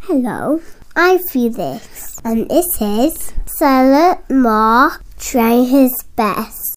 Hello, I'm Felix, and this is Silent Mark trying his best.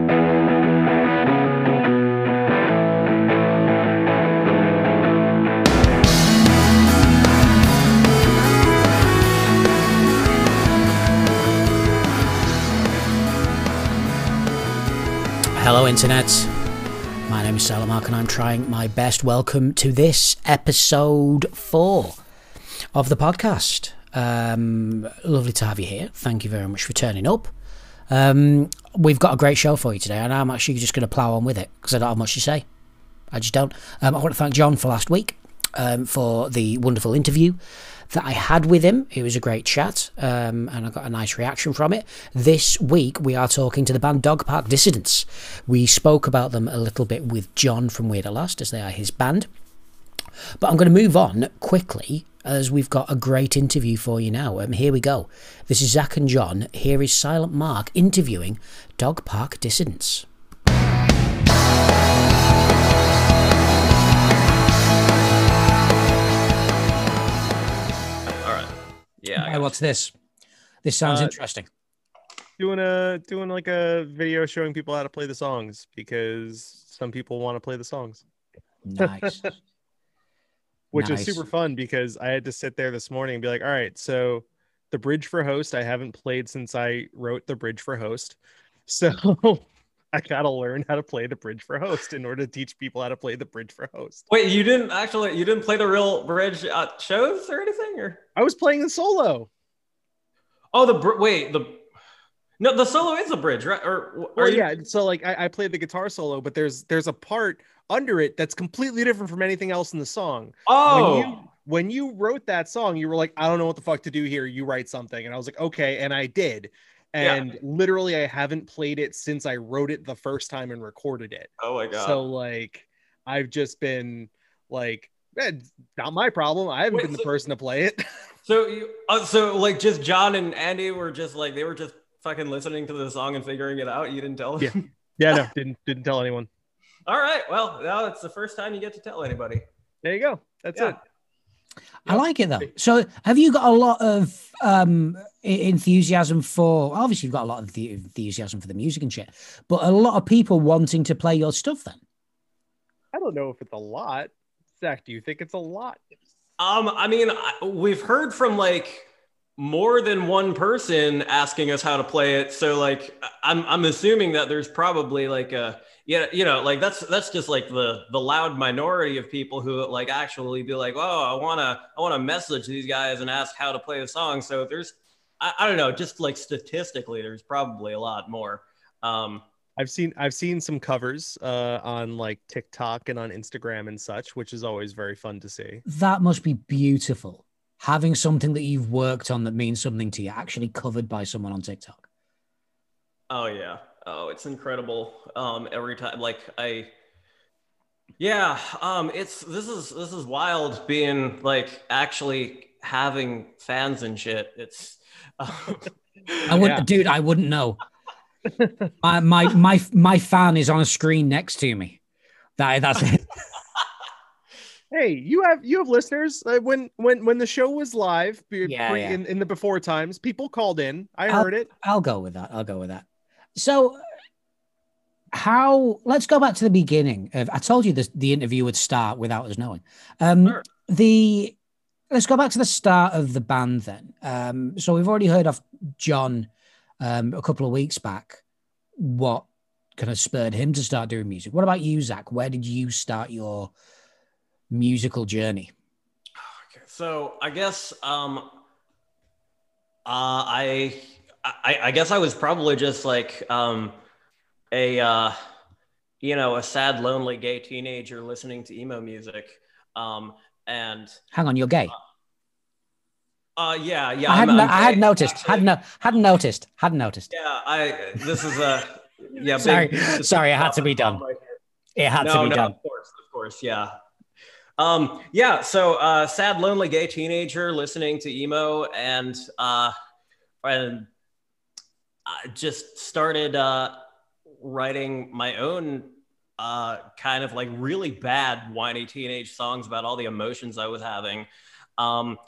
Hello Internet, my name is Silent Mark and I'm trying my best. Welcome to this episode 4 of the podcast. Lovely to have you here. Thank you very much for turning up. We've got a great show for you today and I'm actually just going to plough on with it because I don't have much to say. I just don't. I want to thank John for last week for the wonderful interview that I had with him. It was a great chat and I got a nice reaction from it. This week we are talking to the band Dog Park Dissidents. We spoke about them a little bit with John from Weird at Last, as they are his band. But I'm going to move on quickly as we've got a great interview for you now. Here we go. This is Zach and John. Here is Silent Mark interviewing Dog Park Dissidents. Yeah. Hey, what's this? This sounds interesting. Doing like a video showing people how to play the songs because some people want to play the songs. Nice. Which is super fun because I had to sit there this morning and be like, all right, so the Bridge for Host, I haven't played since I wrote the Bridge for Host. So I got to learn how to play the Bridge for Host in order to teach people how to play the Bridge for Host. Wait, you didn't play the real Bridge at shows or anything? Or I was playing the solo. Oh, the solo is a bridge, right? Yeah. So like I played the guitar solo, but there's a part under it that's completely different from anything else in the song. Oh, when you wrote that song, you were like, I don't know what the fuck to do here. You write something. And I was like, okay. And I did. And literally I haven't played it since I wrote it the first time and recorded it. Oh my God. So like, I've just been like, it's not my problem. I haven't been the person to play it. So like just John and Andy were just like, they were just fucking listening to the song and figuring it out. You didn't tell them? Yeah, no, didn't tell anyone. All right. Well, now it's the first time you get to tell anybody. There you go. That's it. I like it though. So have you got a lot of enthusiasm for, obviously you've got a lot of enthusiasm for the music and shit, but a lot of people wanting to play your stuff then? I don't know if it's a lot. Zach, do you think it's a lot? I mean, we've heard from like more than one person asking us how to play it. So like, I'm assuming that there's probably like like that's just like the loud minority of people who like actually be like, oh, I want to message these guys and ask how to play the song. So there's, I don't know, just like statistically, there's probably a lot more. I've seen some covers on like TikTok and on Instagram and such, which is always very fun to see. That must be beautiful. Having something that you've worked on that means something to you actually covered by someone on TikTok. Oh yeah. Oh, it's incredible. Every time, like this is wild being like actually having fans and shit. It's I wouldn't know. My fan is on a screen next to me. That's it. Hey, you have listeners. When the show was live in the before times, people called in. I heard it. I'll go with that. So let's go back to the beginning of, I told you the interview would start without us knowing. Sure. Let's go back to the start of the band then. So we've already heard of John a couple of weeks back, what kind of spurred him to start doing music. What about you, Zach? Where did you start your musical journey? Okay, so I guess I guess I was probably just like a sad, lonely gay teenager listening to emo music. And hang on, you're gay? Yeah. I hadn't noticed. Yeah, this is a sorry, it had to be done. It had to be done. Of course, yeah. So sad, lonely gay teenager listening to emo and I just started writing my own kind of like really bad whiny teenage songs about all the emotions I was having.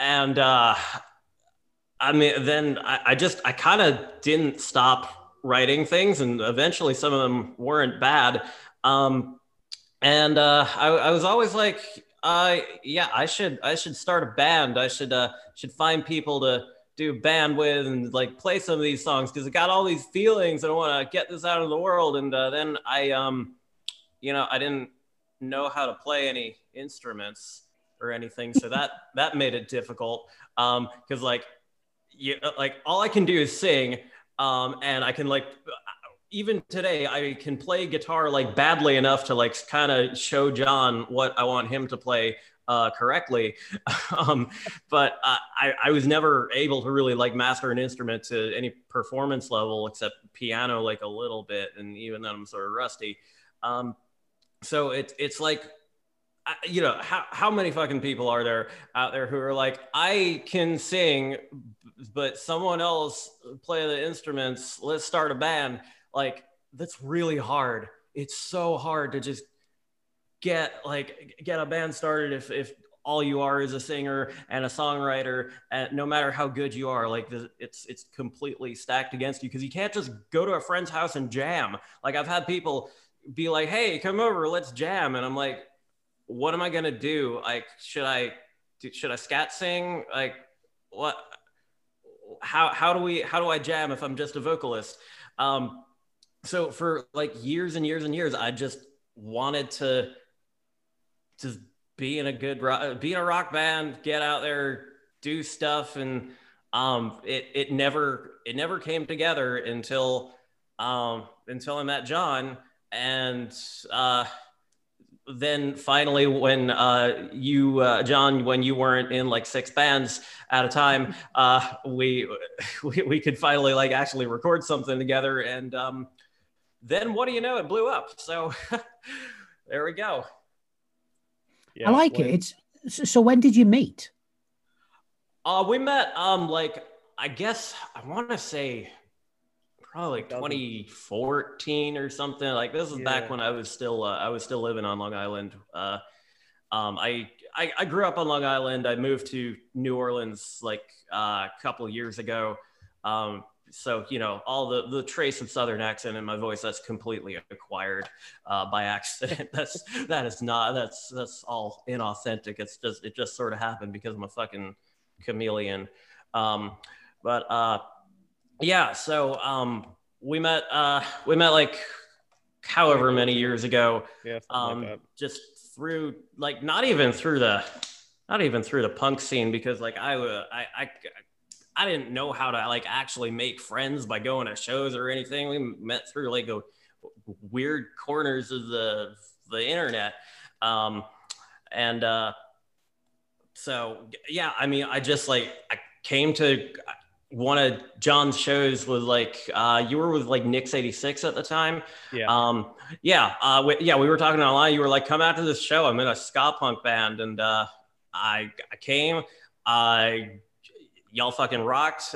And I mean, then I kind of didn't stop writing things, and eventually some of them weren't bad. And I was always like, yeah, I should start a band. I should find people to do band with and like play some of these songs because I got all these feelings and I want to get this out of the world. And then I didn't know how to play any instruments or anything, so that made it difficult. Because like all I can do is sing, and I can like. Even today, I can play guitar like badly enough to like kind of show John what I want him to play correctly. But I was never able to really like master an instrument to any performance level except piano like a little bit. And even then I'm sort of rusty. So it's like, how many fucking people are there out there who are like, I can sing, but someone else play the instruments. Let's start a band. Like, that's really hard. It's so hard to just get a band started if all you are is a singer and a songwriter, and no matter how good you are, like it's completely stacked against you because you can't just go to a friend's house and jam. Like, I've had people be like, hey, come over, let's jam. And I'm like, what am I gonna do? Like, should I scat sing? Like, what? How do I jam if I'm just a vocalist? So for like years and years and years, I just wanted to just be in a rock band, get out there, do stuff. And it never came together until I met John. And then finally when John, when you weren't in like 6 bands at a time, we could finally like actually record something together. And then what do you know, it blew up. So there we go. Yeah, I like it. So when did you meet? We met like, I guess I want to say probably 2014 or something. Like, this is back when I was still living on Long Island. I grew up on Long Island. I moved to New Orleans like a couple of years ago. So, all the trace of Southern accent in my voice, that's completely acquired by accident. That's all inauthentic. It just sort of happened because I'm a fucking chameleon. Yeah, so we met like however many years ago. Yeah, just through like not even through the punk scene, because like I didn't know how to like actually make friends by going to shows or anything. We met through like weird corners of the internet. So yeah, I mean, I came to one of John's shows was like, you were with like Nick's 86 at the time. Yeah. We were talking online. You were like, come out to this show. I'm in a ska punk band. And I came, y'all fucking rocked.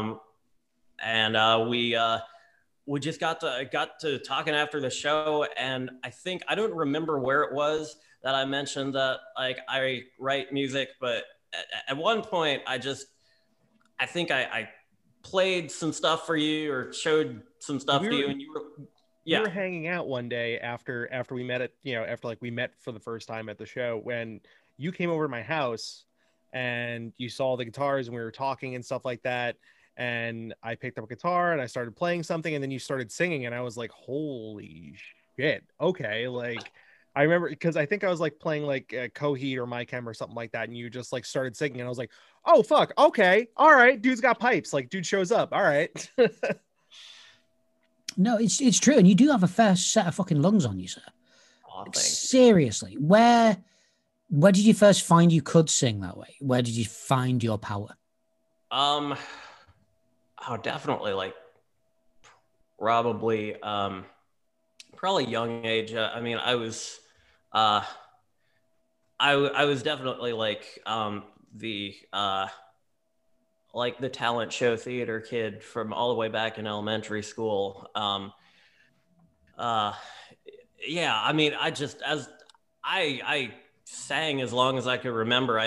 We just got to talking after the show. And I don't remember where it was that I mentioned that like I write music, but at one point I played some stuff for you or showed some stuff to you, and you were we were hanging out one day after we met at after like we met for the first time at the show, when you came over to my house and you saw the guitars and we were talking and stuff like that, and I picked up a guitar and I started playing something, and then you started singing, and I was like, holy shit, okay. Like, I remember because I think I was like playing like Coheed or My Chem or something like that, and you just like started singing, and I was like, oh fuck, okay, all right, dude's got pipes, like dude shows up, all right. No, it's true, and you do have a fair set of fucking lungs on you, sir. Oh, seriously, where did you first find you could sing that way? Where did you find your power? Definitely like probably young age. I mean, I was definitely like the talent show theater kid from all the way back in elementary school. Yeah, I mean, I sang as long as I could remember.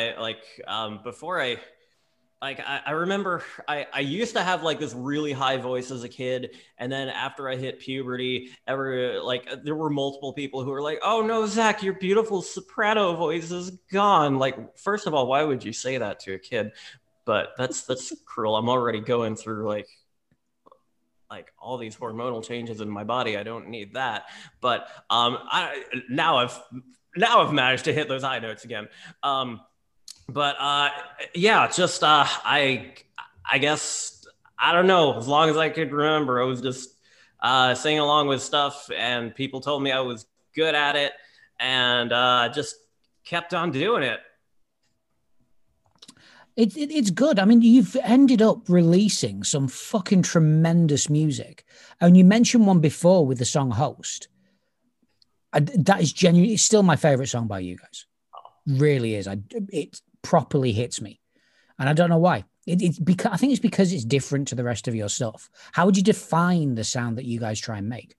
I remember I used to have like this really high voice as a kid. And then after I hit puberty, there were multiple people who were like, oh no, Zach, your beautiful soprano voice is gone. Like, first of all, why would you say that to a kid? But that's cruel. I'm already going through like all these hormonal changes in my body. I don't need that. But now I've managed to hit those high notes again. I guess, I don't know, as long as I could remember, I was just singing along with stuff, and people told me I was good at it, and just kept on doing it. It's good. I mean, you've ended up releasing some fucking tremendous music. And you mentioned one before with the song Host. That is genuinely, it's still my favorite song by you guys. Really is. It properly hits me. And I don't know why. It's because I think it's because it's different to the rest of your stuff. How would you define the sound that you guys try and make?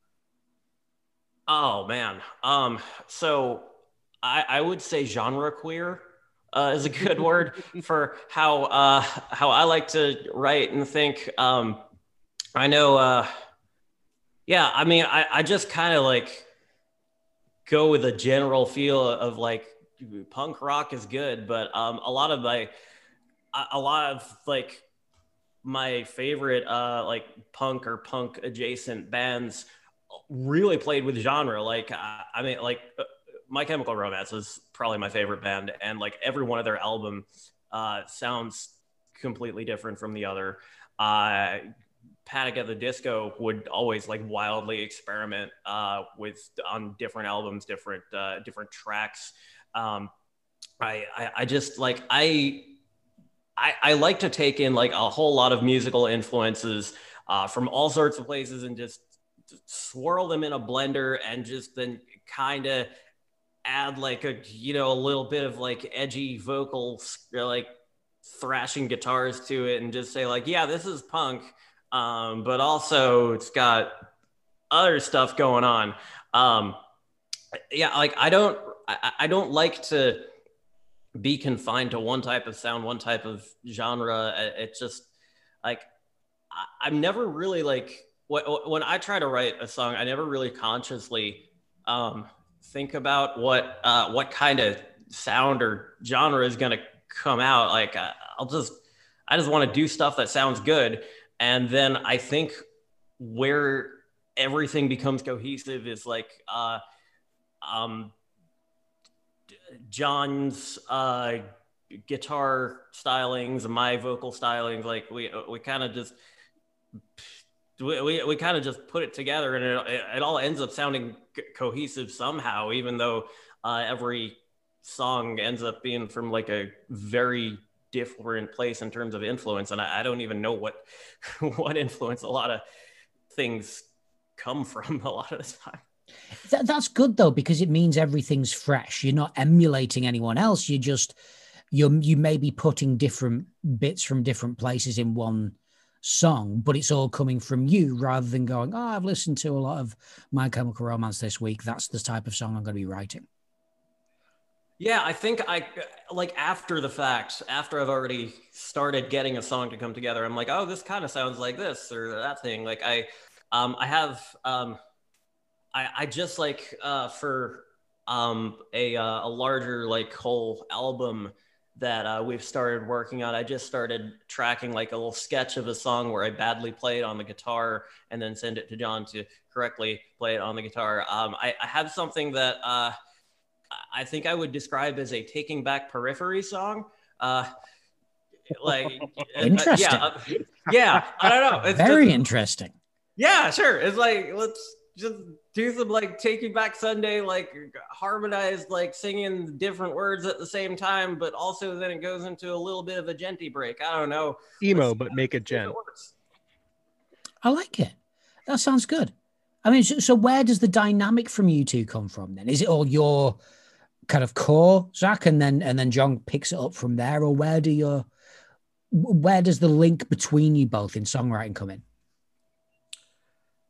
Oh man. So I would say genre queer is a good word for how I like to write and think. I know. Yeah. I mean, I just kind of like go with a general feel of like punk rock is good, but a lot of like my favorite like punk or punk adjacent bands really played with genre. Like I mean, like My Chemical Romance is probably my favorite band, and like every one of their albums sounds completely different from the other. Panic at the Disco would always like wildly experiment with on different albums, different tracks. I just like I like to take in like a whole lot of musical influences from all sorts of places and just swirl them in a blender and just then kind of add like a little bit of like edgy vocals, like thrashing guitars to it, and just say like, yeah, this is punk, but also it's got other stuff going on. Yeah, like I don't like to be confined to one type of sound, one type of genre. It's just like I'm never really like when I try to write a song, I never really consciously think about what kind of sound or genre is going to come out. Like I just want to do stuff that sounds good, and then I think where everything becomes cohesive is like John's guitar stylings, my vocal stylings. Like we kind of just we kind of just put it together, and it all ends up sounding cohesive somehow, even though every song ends up being from like a very different place in terms of influence. And I don't even know what influence a lot of things come from a lot of the time. That's good though, because it means everything's fresh. You're not emulating anyone else. You may be putting different bits from different places in one song, but it's all coming from you rather than going, oh, I've listened to a lot of My Chemical Romance this week. That's the type of song I'm going to be writing. Yeah, I think I like after the fact, after I've already started getting a song to come together, I'm like, oh, this kind of sounds like this or that thing. Like I just like for a larger like whole album that we've started working on. I just started tracking like a little sketch of a song where I badly play it on the guitar and then send it to John to correctly play it on the guitar. I have something that I think I would describe as a Taking Back Periphery song. Like interesting. Yeah, I don't know. It's very interesting. Yeah, sure. It's like, let's just do some like Taking Back Sunday, like harmonized, like singing different words at the same time, but also then it goes into a little bit of a genty break. I don't know. Emo, but make it gent. I like it. That sounds good. I mean, so where does the dynamic from you two come from then? Is it all your kind of core, Zach, and then John picks it up from there, or where does the link between you both in songwriting come in?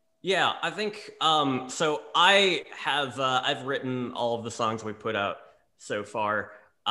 Yeah, I think so. I have I've written all of the songs we put out so far.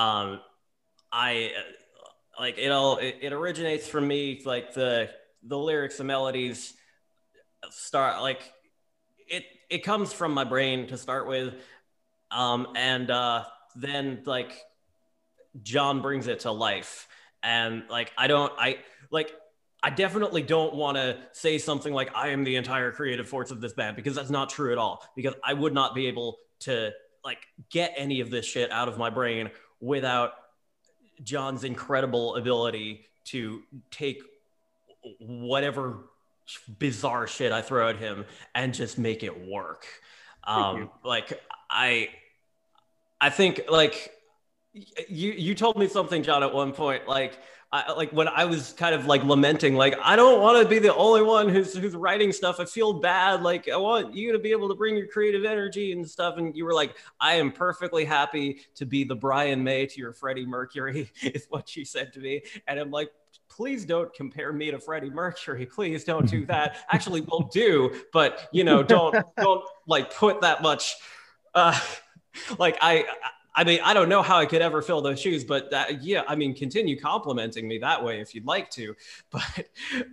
I like it originates from me, like the lyrics and melodies start like it comes from my brain to start with, and then like John brings it to life, and like I definitely don't want to say something like I am the entire creative force of this band, because that's not true at all, because I would not be able to like get any of this shit out of my brain without John's incredible ability to take whatever bizarre shit I throw at him and just make it work. Like I think like you told me something, John, at one point, like when I was kind of like lamenting, like, I don't want to be the only one who's writing stuff. I feel bad. Like, I want you to be able to bring your creative energy and stuff. And you were like, I am perfectly happy to be the Brian May to your Freddie Mercury, is what you said to me. And I'm like, please don't compare me to Freddie Mercury. Please don't do that. Actually, we'll do, but don't like put that much. Like I mean, I don't know how I could ever fill those shoes, but continue complimenting me that way if you'd like to. But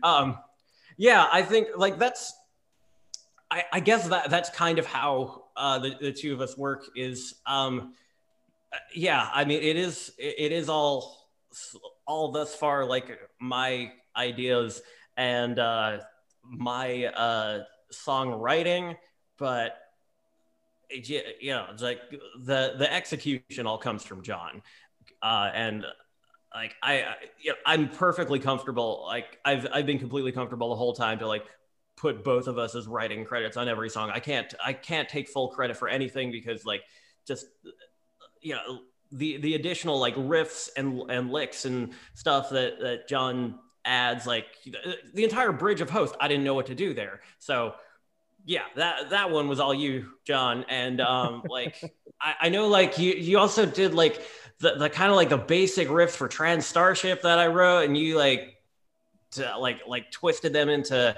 I think like I guess that's kind of how the two of us work is. I mean, it is all thus far like my ideas and my songwriting, but it's like the execution all comes from John, and like I'm perfectly comfortable. Like I've been completely comfortable the whole time to like put both of us as writing credits on every song. I can't take full credit for anything, because like just the additional like riffs and licks and stuff that John adds, like the entire bridge of Host, I didn't know what to do there. So yeah, that one was all you, John. And like I know like you also did like the kind of like the basic riffs for Trans Starship that I wrote, and you like twisted them into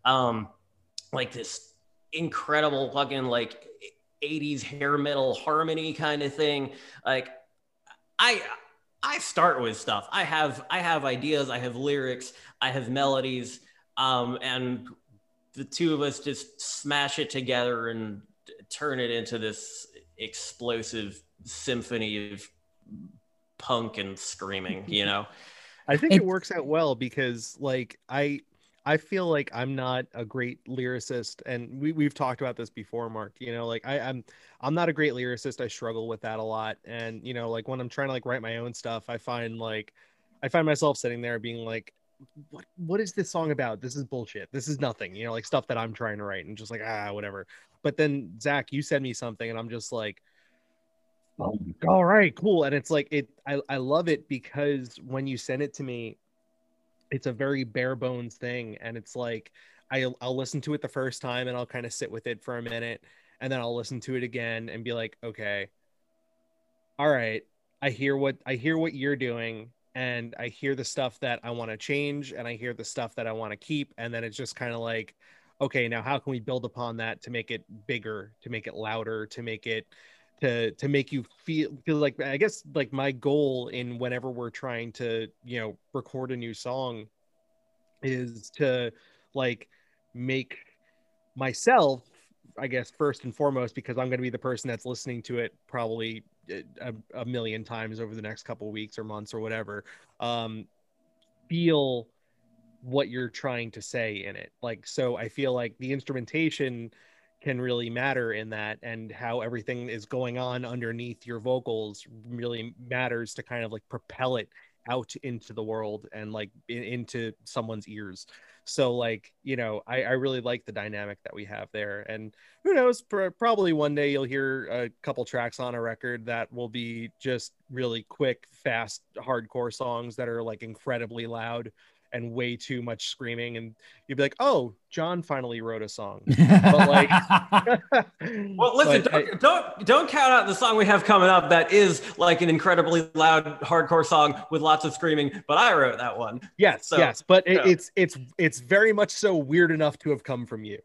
like this incredible fucking like 80s hair metal harmony kind of thing. Like I start with stuff. I have ideas, I have lyrics, I have melodies, and the two of us just smash it together and turn it into this explosive symphony of punk and screaming, I think it works out well, because like I feel like I'm not a great lyricist, and we've talked about this before, Mark. Like I'm not a great lyricist. I struggle with that a lot, and like when I'm trying to like write my own stuff, I find myself sitting there being like, what is this song about? This is bullshit. This is nothing, like stuff that I'm trying to write, and just like whatever. But then Zach, you send me something, and I'm just like, oh, all right, cool. And it's like I love it, because when you send it to me, it's a very bare bones thing, and it's like I'll listen to it the first time, and I'll kind of sit with it for a minute, and then I'll listen to it again and be like, okay, all right, I hear what you're doing, and I hear the stuff that I want to change, and I hear the stuff that I want to keep, and then it's just kind of like, okay, now how can we build upon that to make it bigger, to make it louder, to make it to make you feel like, I guess like my goal in whenever we're trying to record a new song is to like make myself, I guess, first and foremost, because I'm going to be the person that's listening to it probably a million times over the next couple of weeks or months or whatever, feel what you're trying to say in it. Like, so I feel like the instrumentation can really matter in that, and how everything is going on underneath your vocals really matters to kind of like propel it out into the world and like into someone's ears. So like, I really like the dynamic that we have there. And who knows, probably one day you'll hear a couple tracks on a record that will be just really quick, fast, hardcore songs that are like incredibly loud and way too much screaming, and you'd be like, oh, John finally wrote a song. But like well, listen, don't count out the song we have coming up that is like an incredibly loud hardcore song with lots of screaming, but I wrote that one. Yes, but it's very much so weird enough to have come from you.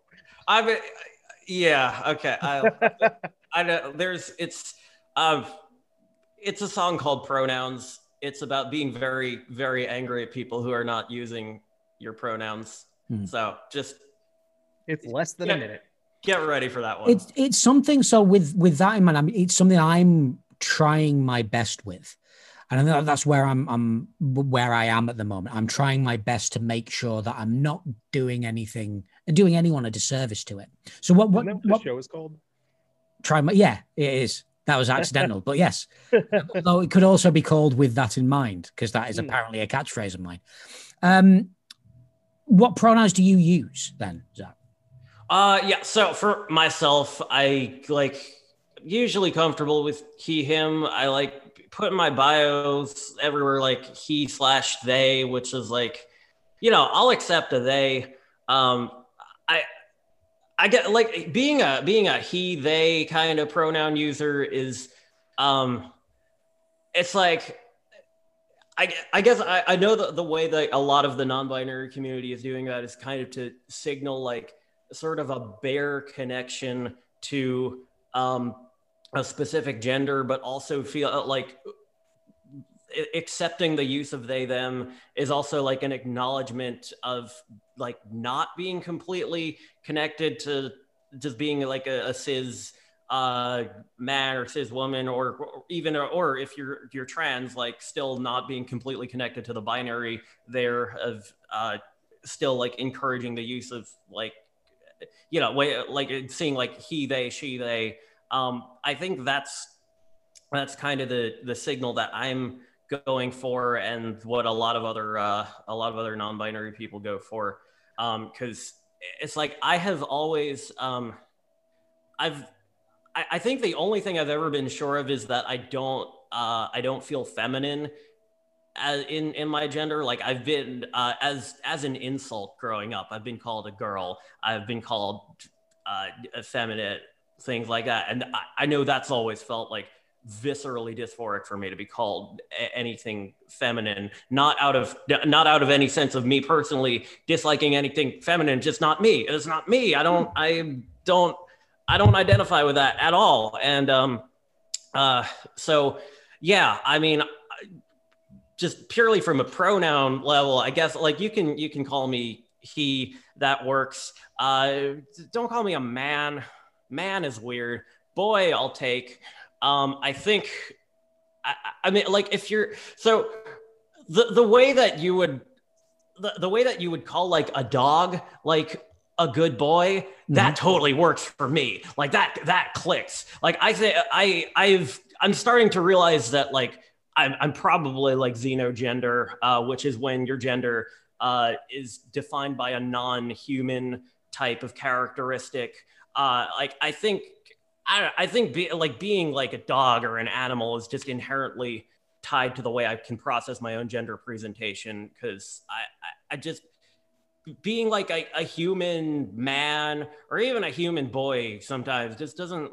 Okay. I know It's a song called Pronouns. It's about being very, very angry at people who are not using your pronouns. So just... It's less than a minute. Get ready for that one. It's something. So with that in mind, it's something I'm trying my best with, and I know that's where I'm where I am at the moment. I'm trying my best to make sure that I'm not doing anyone a disservice to it. So what the show is called? Yeah, it is. That was accidental, but yes. Although it could also be called With That in Mind, because that is apparently a catchphrase of mine. What pronouns do you use then, Zach? Yeah. So for myself, I usually comfortable with he, him. I like putting my bios everywhere like he/they, which is like, I'll accept a they. I get like being a he, they kind of pronoun user is, it's like, I guess I know the way that a lot of the non-binary community is doing that is kind of to signal like sort of a bare connection to a specific gender, but also feel like accepting the use of they, them is also like an acknowledgement of like not being completely connected to just being like a cis man or cis woman, or if you're trans, like still not being completely connected to the binary there of still like encouraging the use of like, like seeing like he, they, she, they. I think that's kind of the signal that I'm going for, and what a lot of other non-binary people go for, because it's like I have always I think the only thing I've ever been sure of is that I don't feel feminine in my gender. Like I've been as an insult growing up, I've been called a girl, I've been called effeminate, things like that, and I know that's always felt like viscerally dysphoric for me to be called anything feminine, not out of any sense of me personally disliking anything feminine, just not me. It's not me. I don't identify with that at all. And so yeah, I mean, just purely from a pronoun level, I guess like you can call me he, that works. Don't call me a man. Man is weird. Boy, I'll take. I think, I mean, like if you're, so the way that you would call like a dog, like a good boy, that totally works for me. Like that clicks. Like I think I'm starting to realize that like I'm probably like xenogender, which is when your gender is defined by a non-human type of characteristic. Like I think being like a dog or an animal is just inherently tied to the way I can process my own gender presentation, because I just being like a human man or even a human boy sometimes just doesn't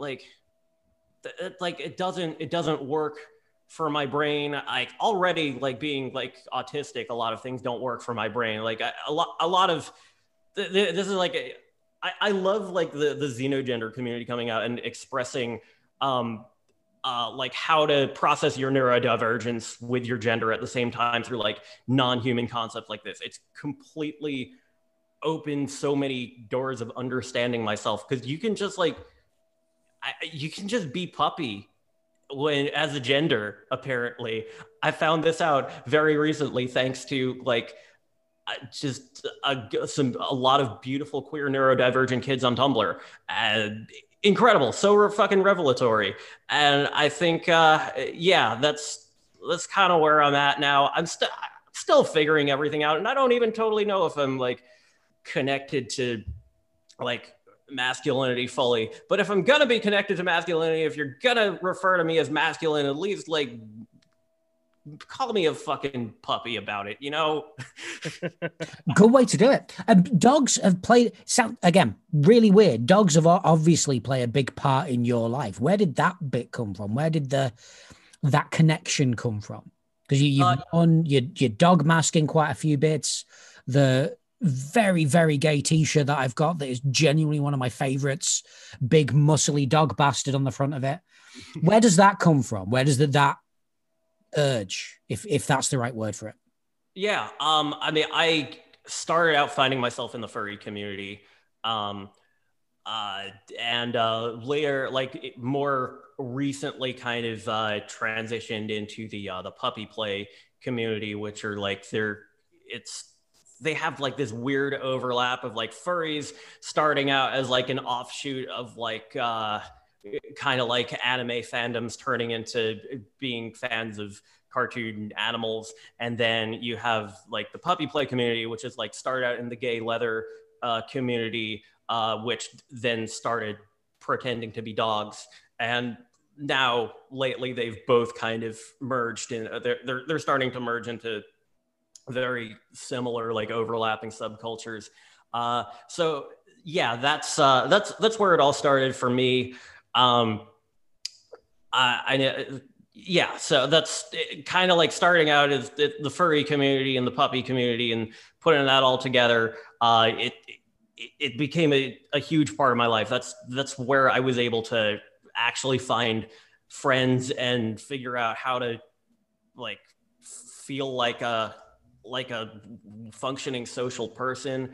it doesn't work for my brain. Like already like being like autistic, a lot of things don't work for my brain. Like a lot of this is like I love like the xenogender community coming out and expressing like how to process your neurodivergence with your gender at the same time through like non-human concepts like this. It's completely opened so many doors of understanding myself, because you can just like you can just be puppy when as a gender. Apparently I found this out very recently thanks to like just a lot of beautiful queer neurodivergent kids on Tumblr, and incredible, so fucking revelatory. And I think yeah, that's kind of where I'm at now. I'm still figuring everything out, and I don't even totally know if I'm like connected to like masculinity fully. But if I'm gonna be connected to masculinity, if you're gonna refer to me as masculine, at least like call me a fucking puppy about it, you know? Good way to do it. Dogs have played, again, really weird. Dogs have obviously play a big part in your life. Where did that bit come from? Where did that connection come from? Because you've done your dog masking quite a few bits. The very, very gay t-shirt that I've got that is genuinely one of my favorites. Big muscly dog bastard on the front of it. Where does that come from? Where does that urge, if that's the right word for it? Yeah. I mean, I started out finding myself in the furry community. And later, like more recently, kind of transitioned into the puppy play community, which are like they have like this weird overlap of like furries starting out as like an offshoot of like kind of like anime fandoms turning into being fans of cartoon animals, and then you have like the puppy play community, which is like started out in the gay leather community, which then started pretending to be dogs, and now lately they've both kind of merged in. They're starting to merge into very similar, like overlapping subcultures. So yeah, that's where it all started for me. Yeah, so that's kind of like starting out as the furry community and the puppy community, and putting that all together. It became a huge part of my life. That's where I was able to actually find friends and figure out how to like feel like a functioning social person.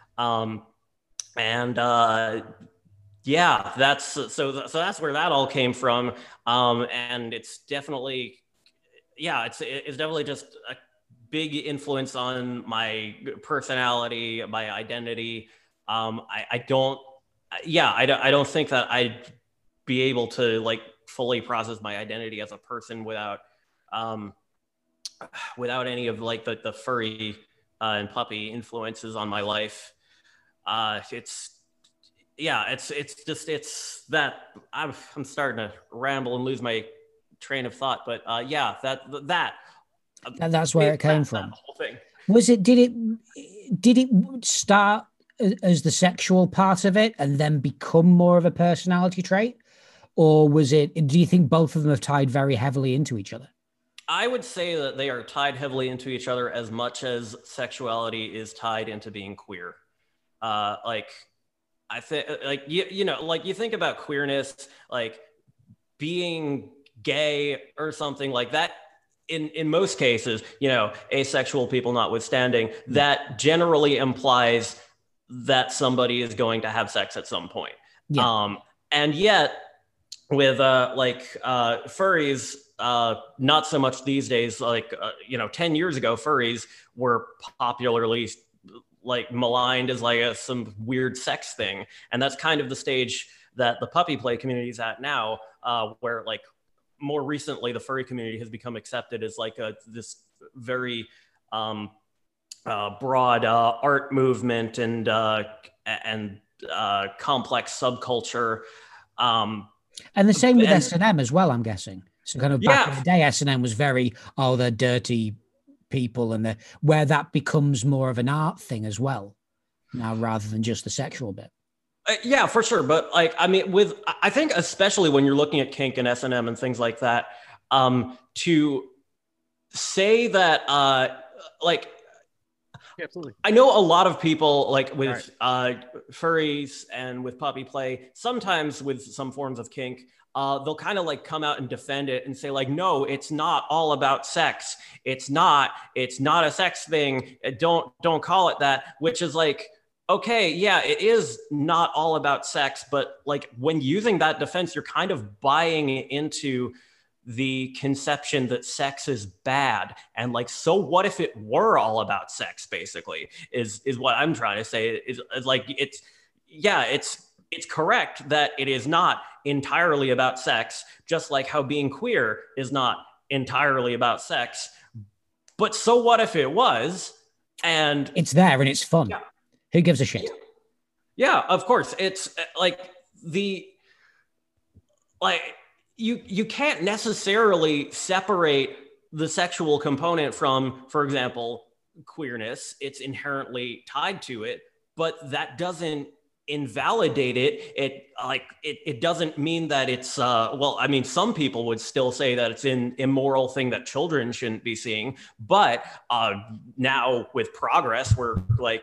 Yeah, that's where that all came from. And it's definitely, yeah, it's definitely just a big influence on my personality, my identity. I don't think that I'd be able to like fully process my identity as a person without any of like the furry and puppy influences on my life. It's that I'm starting to ramble and lose my train of thought, but yeah, that's where it came from. That whole thing. Did it start as the sexual part of it and then become more of a personality trait, or do you think both of them have tied very heavily into each other? I would say that they are tied heavily into each other as much as sexuality is tied into being queer. Like I think, like you know, like you think about queerness, like being gay or something like that. In most cases, you know, asexual people notwithstanding, that generally implies that somebody is going to have sex at some point. Yeah. And yet, with furries, not so much these days. Like 10 years ago, furries were popularly like maligned as like some weird sex thing, and that's kind of the stage that the puppy play community is at now, where like more recently the furry community has become accepted as like this very broad art movement and complex subculture. And the same with S&M as well, I'm guessing. So kind of back in the day, S&M was very, they're dirty people, and where that becomes more of an art thing as well now, rather than just the sexual bit. Yeah, for sure. But like, I mean, I think especially when you're looking at kink and S&M and things like that, to say that, absolutely. I know a lot of people like with furries and with puppy play, sometimes with some forms of kink, they'll kind of like come out and defend it and say like, no, it's not all about sex. It's not a sex thing. Don't call it that, which is like, okay, yeah, it is not all about sex, but like when using that defense, you're kind of buying into the conception that sex is bad. And like, so what if it were all about sex, basically, is what I'm trying to say. Is like, it's correct that it is not entirely about sex, just like how being queer is not entirely about sex. But so what if it was? And it's there and it's fun. Yeah. Who gives a shit? Yeah, of course. It's like you can't necessarily separate the sexual component from, for example, queerness. It's inherently tied to it, but that doesn't invalidate it. It doesn't mean that it's well, I mean, some people would still say that it's an immoral thing that children shouldn't be seeing, but now with progress, we're like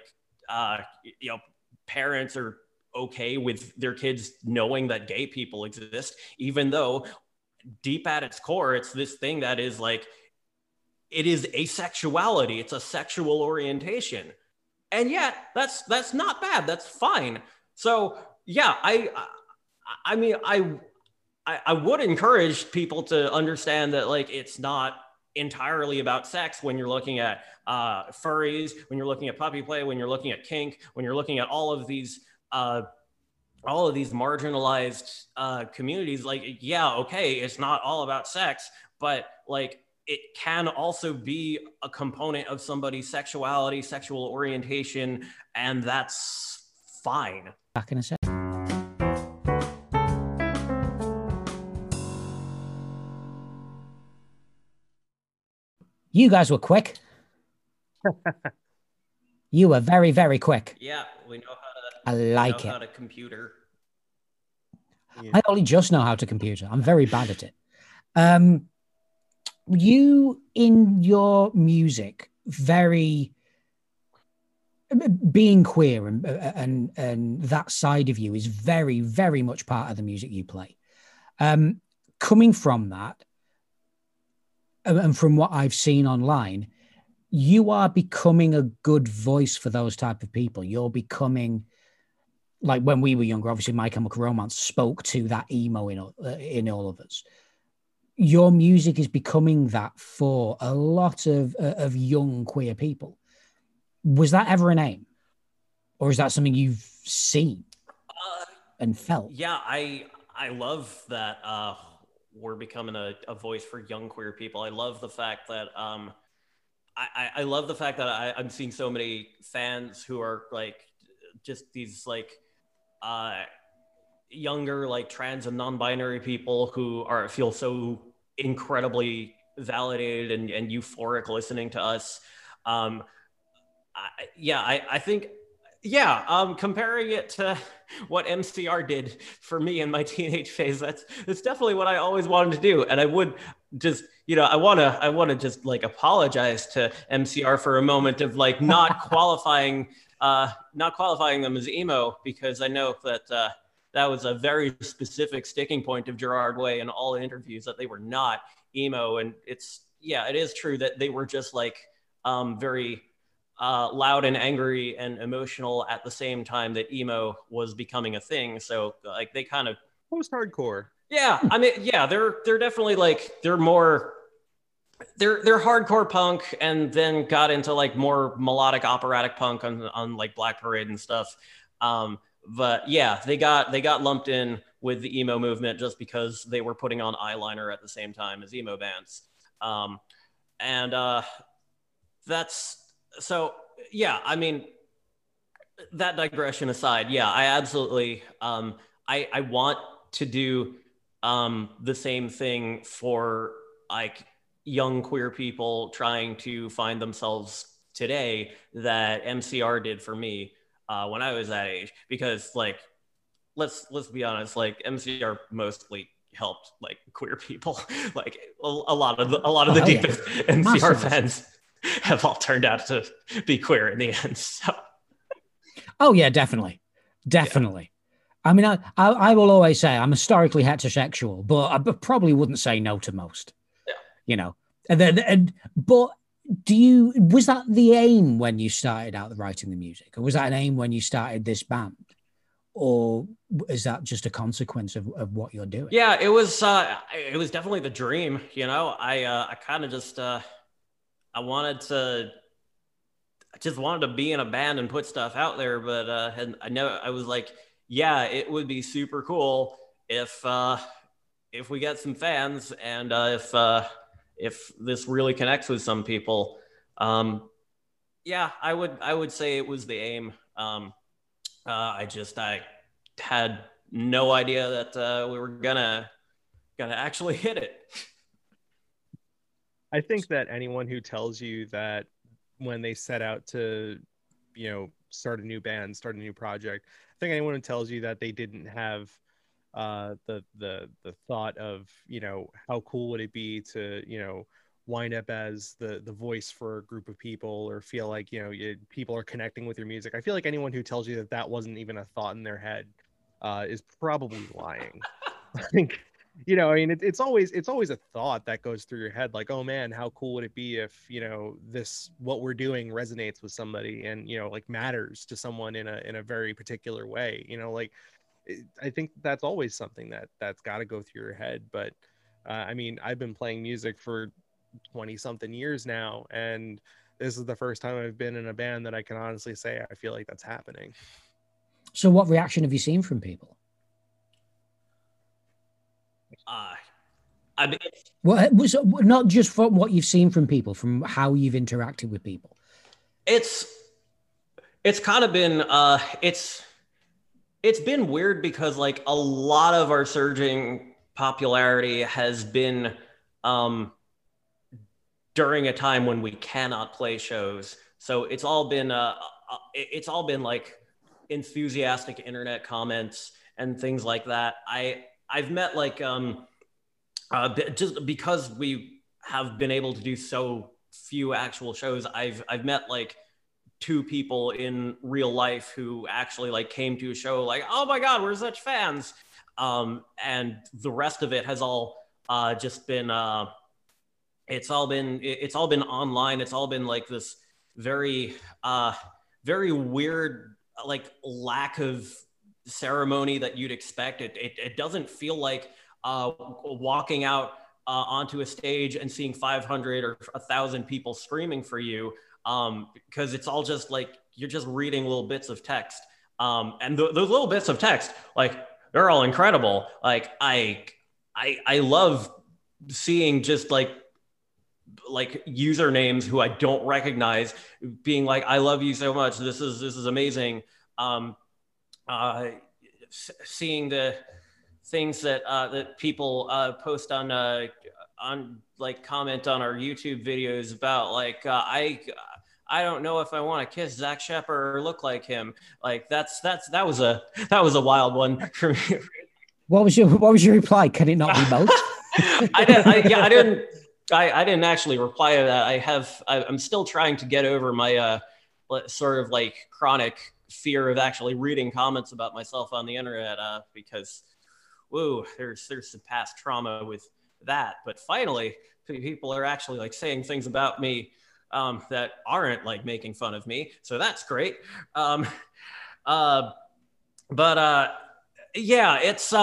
parents are okay with their kids knowing that gay people exist, even though deep at its core, it's this thing that is like, it is asexuality. It's a sexual orientation. And yet that's not bad. That's fine. So yeah, I mean, I would encourage people to understand that like it's not entirely about sex when you're looking at furries, when you're looking at puppy play, when you're looking at kink, when you're looking at all of these marginalized communities. Like, yeah, okay, it's not all about sex, but like it can also be a component of somebody's sexuality, sexual orientation, and that's fine. Back in a sec. You guys were quick. You were very, very quick. Yeah, we know how to. I like it. How to computer. Yeah. I only just know how to computer. I'm very bad at it. You in your music, very being queer and that side of you is very, very much part of the music you play. Coming from that, and from what I've seen online, you are becoming a good voice for those type of people. You're becoming, like when we were younger, obviously My Chemical Romance spoke to that emo in all of us. Your music is becoming that for a lot of young queer people. Was that ever an aim? Or is that something you've seen and felt? Yeah, I love that we're becoming a voice for young queer people. I love the fact that I love the fact that I'm seeing so many fans who are like just these like younger, like trans and non-binary people who feel so incredibly validated and euphoric listening to us. I think, comparing it to what MCR did for me in my teenage phase, that's definitely what I always wanted to do. And I would just, I want to just like apologize to MCR for a moment of like not qualifying them as emo, because I know that that was a very specific sticking point of Gerard Way in all interviews, that they were not emo. And it is true that they were just like very loud and angry and emotional at the same time that emo was becoming a thing. So like they kind of post-hardcore. Yeah, I mean, yeah, they're definitely like they're hardcore punk, and then got into like more melodic operatic punk on like Black Parade and stuff. But yeah, they got lumped in with the emo movement just because they were putting on eyeliner at the same time as emo bands. That's so, yeah, I mean, that digression aside, yeah, I absolutely, I want to do the same thing for like young queer people trying to find themselves today that MCR did for me when I was that age. Because like, let's be honest, like MCR mostly helped like queer people. Like a lot of the deepest MCR fans have all turned out to be queer in the end. So. Oh yeah, definitely. Yeah. I mean, I will always say I'm historically heterosexual, but I probably wouldn't say no to most. Yeah. But was that the aim when you started out writing the music, or was that an aim when you started this band, or is that just a consequence of what you're doing? Yeah, it was definitely the dream. I kind of just I just wanted to be in a band and put stuff out there, but I was like, yeah, it would be super cool if we get some fans, and if this really connects with some people. Yeah, I would say it was the aim. I had no idea that we were gonna actually hit it. I think that anyone who tells you that when they set out to, start a new band, start a new project, I think anyone who tells you that they didn't have the thought of, how cool would it be to, wind up as the voice for a group of people, or feel like, people are connecting with your music. I feel like anyone who tells you that wasn't even a thought in their head is probably lying. I think you know, I mean, it's always a thought that goes through your head, like, oh man, how cool would it be if, you know, what we're doing resonates with somebody and, you know, like matters to someone in a very particular way, you know, like I think that's always something that's got to go through your head. But I mean, I've been playing music for 20 something years now, and this is the first time I've been in a band that I can honestly say I feel like that's happening. So what reaction have you seen from people? I mean, well, not just from what you've seen from people, from how you've interacted with people. It's kind of been it's been weird because like a lot of our surging popularity has been during a time when we cannot play shows. So it's all been like enthusiastic internet comments and things like that. I've met like just because we have been able to do so few actual shows, I've met like 2 people in real life who actually like came to a show like, oh my God, we're such fans. And the rest of it has all just been it's all been online. It's all been like this very very weird like lack of ceremony that you'd expect. It doesn't feel like walking out onto a stage and seeing 500 or 1,000 people screaming for you, because it's all just like you're just reading little bits of text, and those little bits of text, like they're all incredible. Like I love seeing just like usernames who I don't recognize being like, I love you so much. This is amazing. Seeing the things that that people post on like comment on our YouTube videos about like I don't know if I want to kiss Zach Shepard or look like him. Like that was a wild one for me. What was your reply? Can it not be both? I didn't actually reply to that. I'm still trying to get over my sort of like chronic fear of actually reading comments about myself on the internet, because whoa, there's some past trauma with that. But finally, people are actually like saying things about me that aren't like making fun of me, so that's great. Yeah,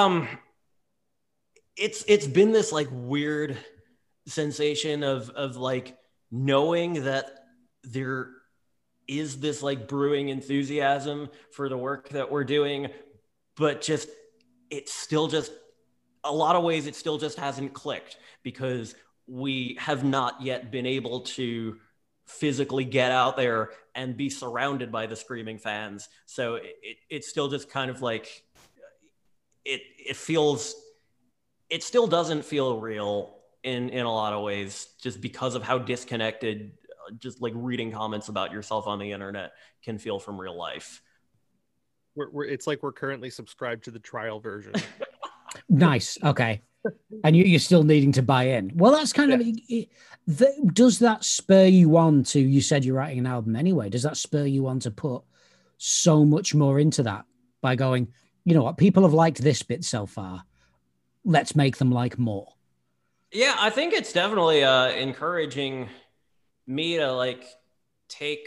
it's been this like weird sensation of like knowing that there is this like brewing enthusiasm for the work that we're doing, but just it's still just a lot of ways it still just hasn't clicked because we have not yet been able to physically get out there and be surrounded by the screaming fans. So it's still just kind of like it still doesn't feel real in a lot of ways, just because of how disconnected just like reading comments about yourself on the internet can feel from real life. It's like we're currently subscribed to the trial version. Nice. Okay. And you're still needing to buy in. Well, that's kind of, does that spur you on to, you said you're writing an album anyway, does that spur you on to put so much more into that by going, you know what, people have liked this bit so far, let's make them like more? Yeah, I think it's definitely encouraging me to like take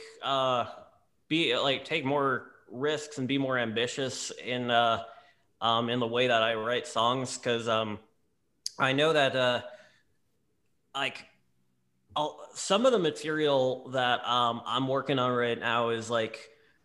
more risks and be more ambitious in the way that I write songs, because I know that some of the material that I'm working on right now is like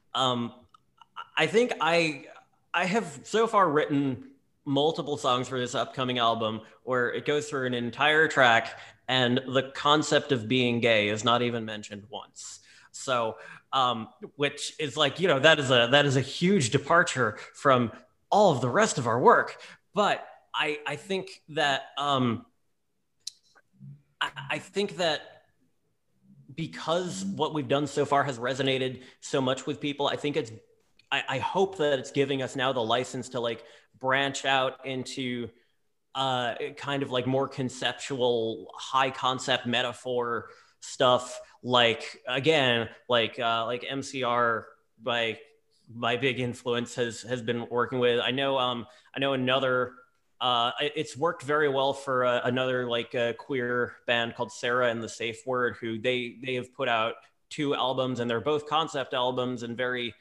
I think I have so far written multiple songs for this upcoming album where it goes through an entire track and the concept of being gay is not even mentioned once. So, which is like, you know, that is a huge departure from all of the rest of our work. But I think that I think that because what we've done so far has resonated so much with people, I hope that it's giving us now the license to like branch out into kind of like more conceptual, high concept metaphor stuff. Like again, like MCR, my big influence has been working with. I know another it's worked very well for another like queer band called Sarah and the Safe Word, who they have put out 2 albums, and they're both concept albums and very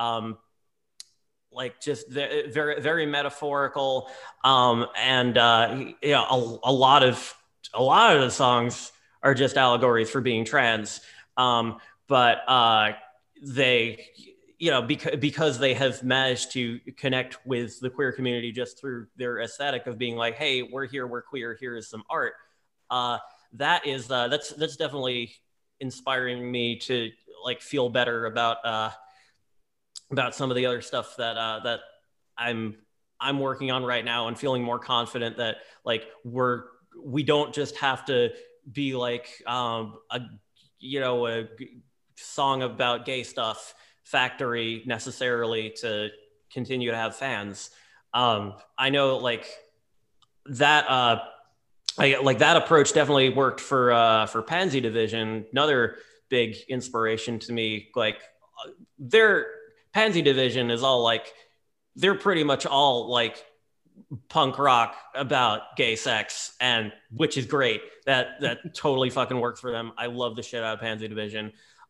like just very very metaphorical, and yeah, a lot of the songs are just allegories for being trans, but they, you know, because they have managed to connect with the queer community just through their aesthetic of being like, hey, we're here, we're queer, here is some art. That is that's definitely inspiring me to like feel better about some of the other stuff that that I'm working on right now, and feeling more confident that like we don't just have to be like a song about gay stuff factory necessarily to continue to have fans. I know like that that approach definitely worked for Pansy Division. Another big inspiration to me, like their Pansy Division is all like, they're pretty much all like punk rock about gay sex, and which is great. That totally fucking works for them. I love the shit out of Pansy Division.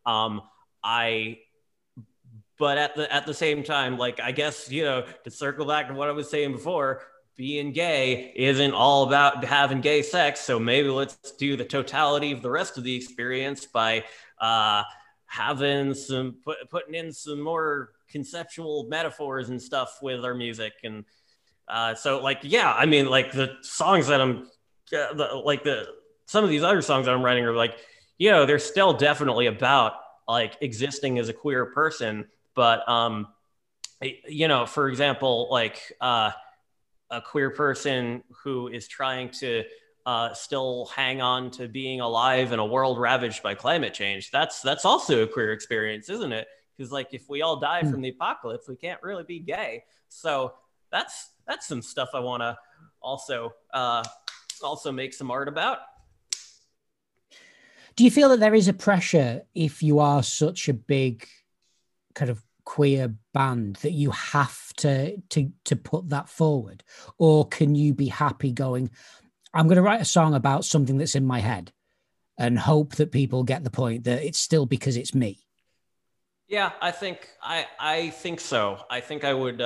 But at the same time, like, I guess, you know, to circle back to what I was saying before, being gay isn't all about having gay sex. So maybe let's do the totality of the rest of the experience by having putting in some more conceptual metaphors and stuff with our music. And so like, yeah, I mean, like the songs that I'm some of these other songs that I'm writing are like, you know, they're still definitely about like existing as a queer person. But, you know, for example, like a queer person who is trying to still hang on to being alive in a world ravaged by climate change, that's also a queer experience, isn't it? Because like if we all die from the apocalypse, we can't really be gay. So that's some stuff I want to also make some art about. Do you feel that there is a pressure, if you are such a big kind of queer band, that you have to put that forward? Or can you be happy going, I'm going to write a song about something that's in my head and hope that people get the point that it's still because it's me? Yeah, I think so. I think I would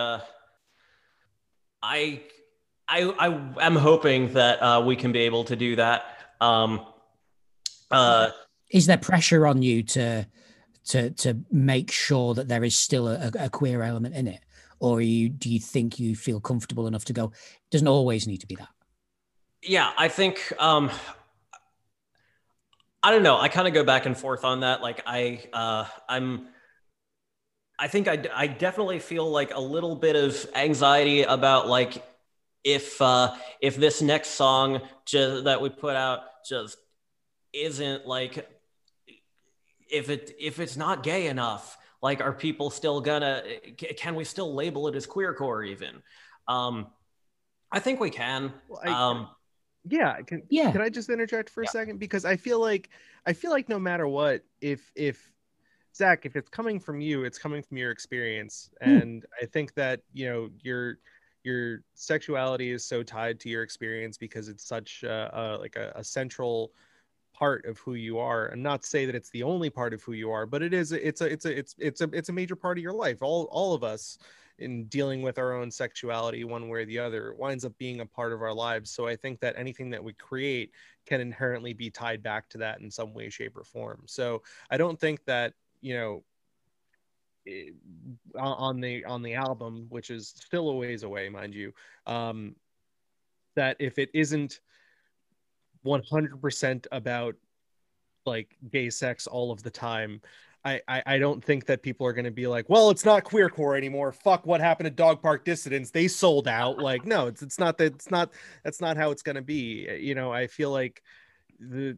I am hoping that we can be able to do that. Is there pressure on you to make sure that there is still a queer element in it, or do you think you feel comfortable enough to go, it doesn't always need to be that? Yeah, I think I don't know. I kind of go back and forth on that. Like I think I definitely feel like a little bit of anxiety about like if this next song that we put out just isn't like, if it's not gay enough, like, are people still can we still label it as queercore even? I think we can. Well, Can I just interject for a second? Because I feel like no matter what, if Zach, if it's coming from you, it's coming from your experience. And I think that, you know, your sexuality is so tied to your experience because it's such a central part of who you are. And not to say that it's the only part of who you are, but it's a major part of your life. All of us, in dealing with our own sexuality one way or the other, winds up being a part of our lives. So I think that anything that we create can inherently be tied back to that in some way, shape, or form. So I don't think that, you know, on the album, which is still a ways away, mind you, that if it isn't 100% about like gay sex all of the time, I don't think that people are going to be like, well, it's not queercore anymore. Fuck, what happened to Dog Park Dissidents? They sold out. Like, no, it's not that. That's not how it's going to be. You know, I feel like the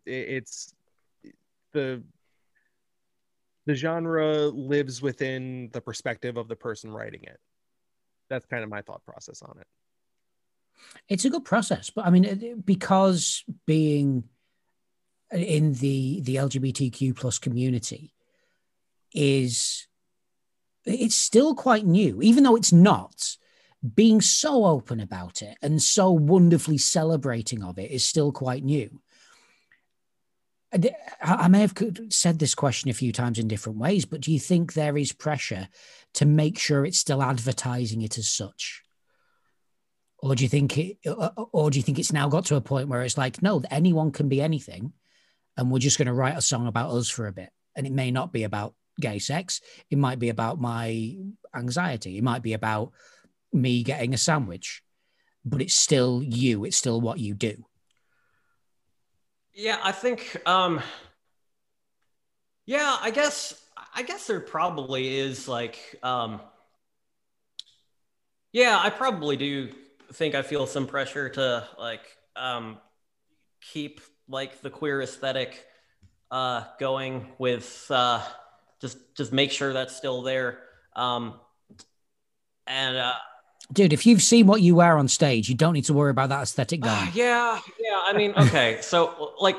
genre lives within the perspective of the person writing it. That's kind of my thought process on it. It's a good process, but I mean, because being in the LGBTQ plus community it's still quite new, even though it's not. being so open about it and so wonderfully celebrating of it is still quite new. I may have said this question a few times in different ways, but do you think there is pressure to make sure it's still advertising it as such? Or do you think it's now got to a point where it's like, no, anyone can be anything, and we're just going to write a song about us for a bit, and it may not be about gay sex, it might be about my anxiety, it might be about me getting a sandwich, but it's still you, it's still what you do. Yeah, I think yeah, I guess there probably is like yeah, I probably do think I feel some pressure to like keep like the queer aesthetic going with just make sure that's still there. Dude, if you've seen what you wear on stage, you don't need to worry about that aesthetic going. Yeah. I mean, okay, so like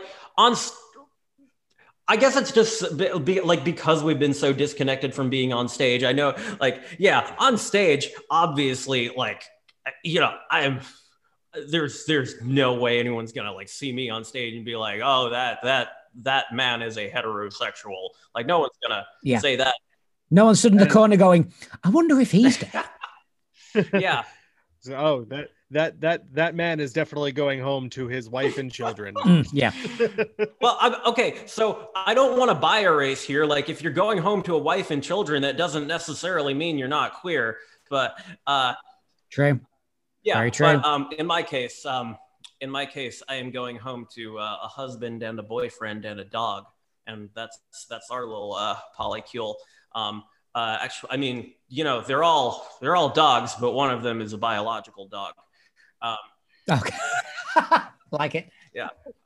I guess it's just because we've been so disconnected from being on stage. I know, like, yeah, on stage, obviously, like, you know, there's no way anyone's gonna like see me on stage and be like, oh, that man is a heterosexual. Like, no one's gonna say that. No one's stood in the corner going, I wonder if he's gay. Yeah. So, that man is definitely going home to his wife and children. Yeah. Well, okay, so I don't want to buy a race here. Like, if you're going home to a wife and children, that doesn't necessarily mean you're not queer. But true. Yeah. Very true. But, in my case, I am going home to a husband and a boyfriend and a dog, and that's our little polycule. Actually, I mean, you know, they're all dogs, but one of them is a biological dog. Okay. Like it. Yeah.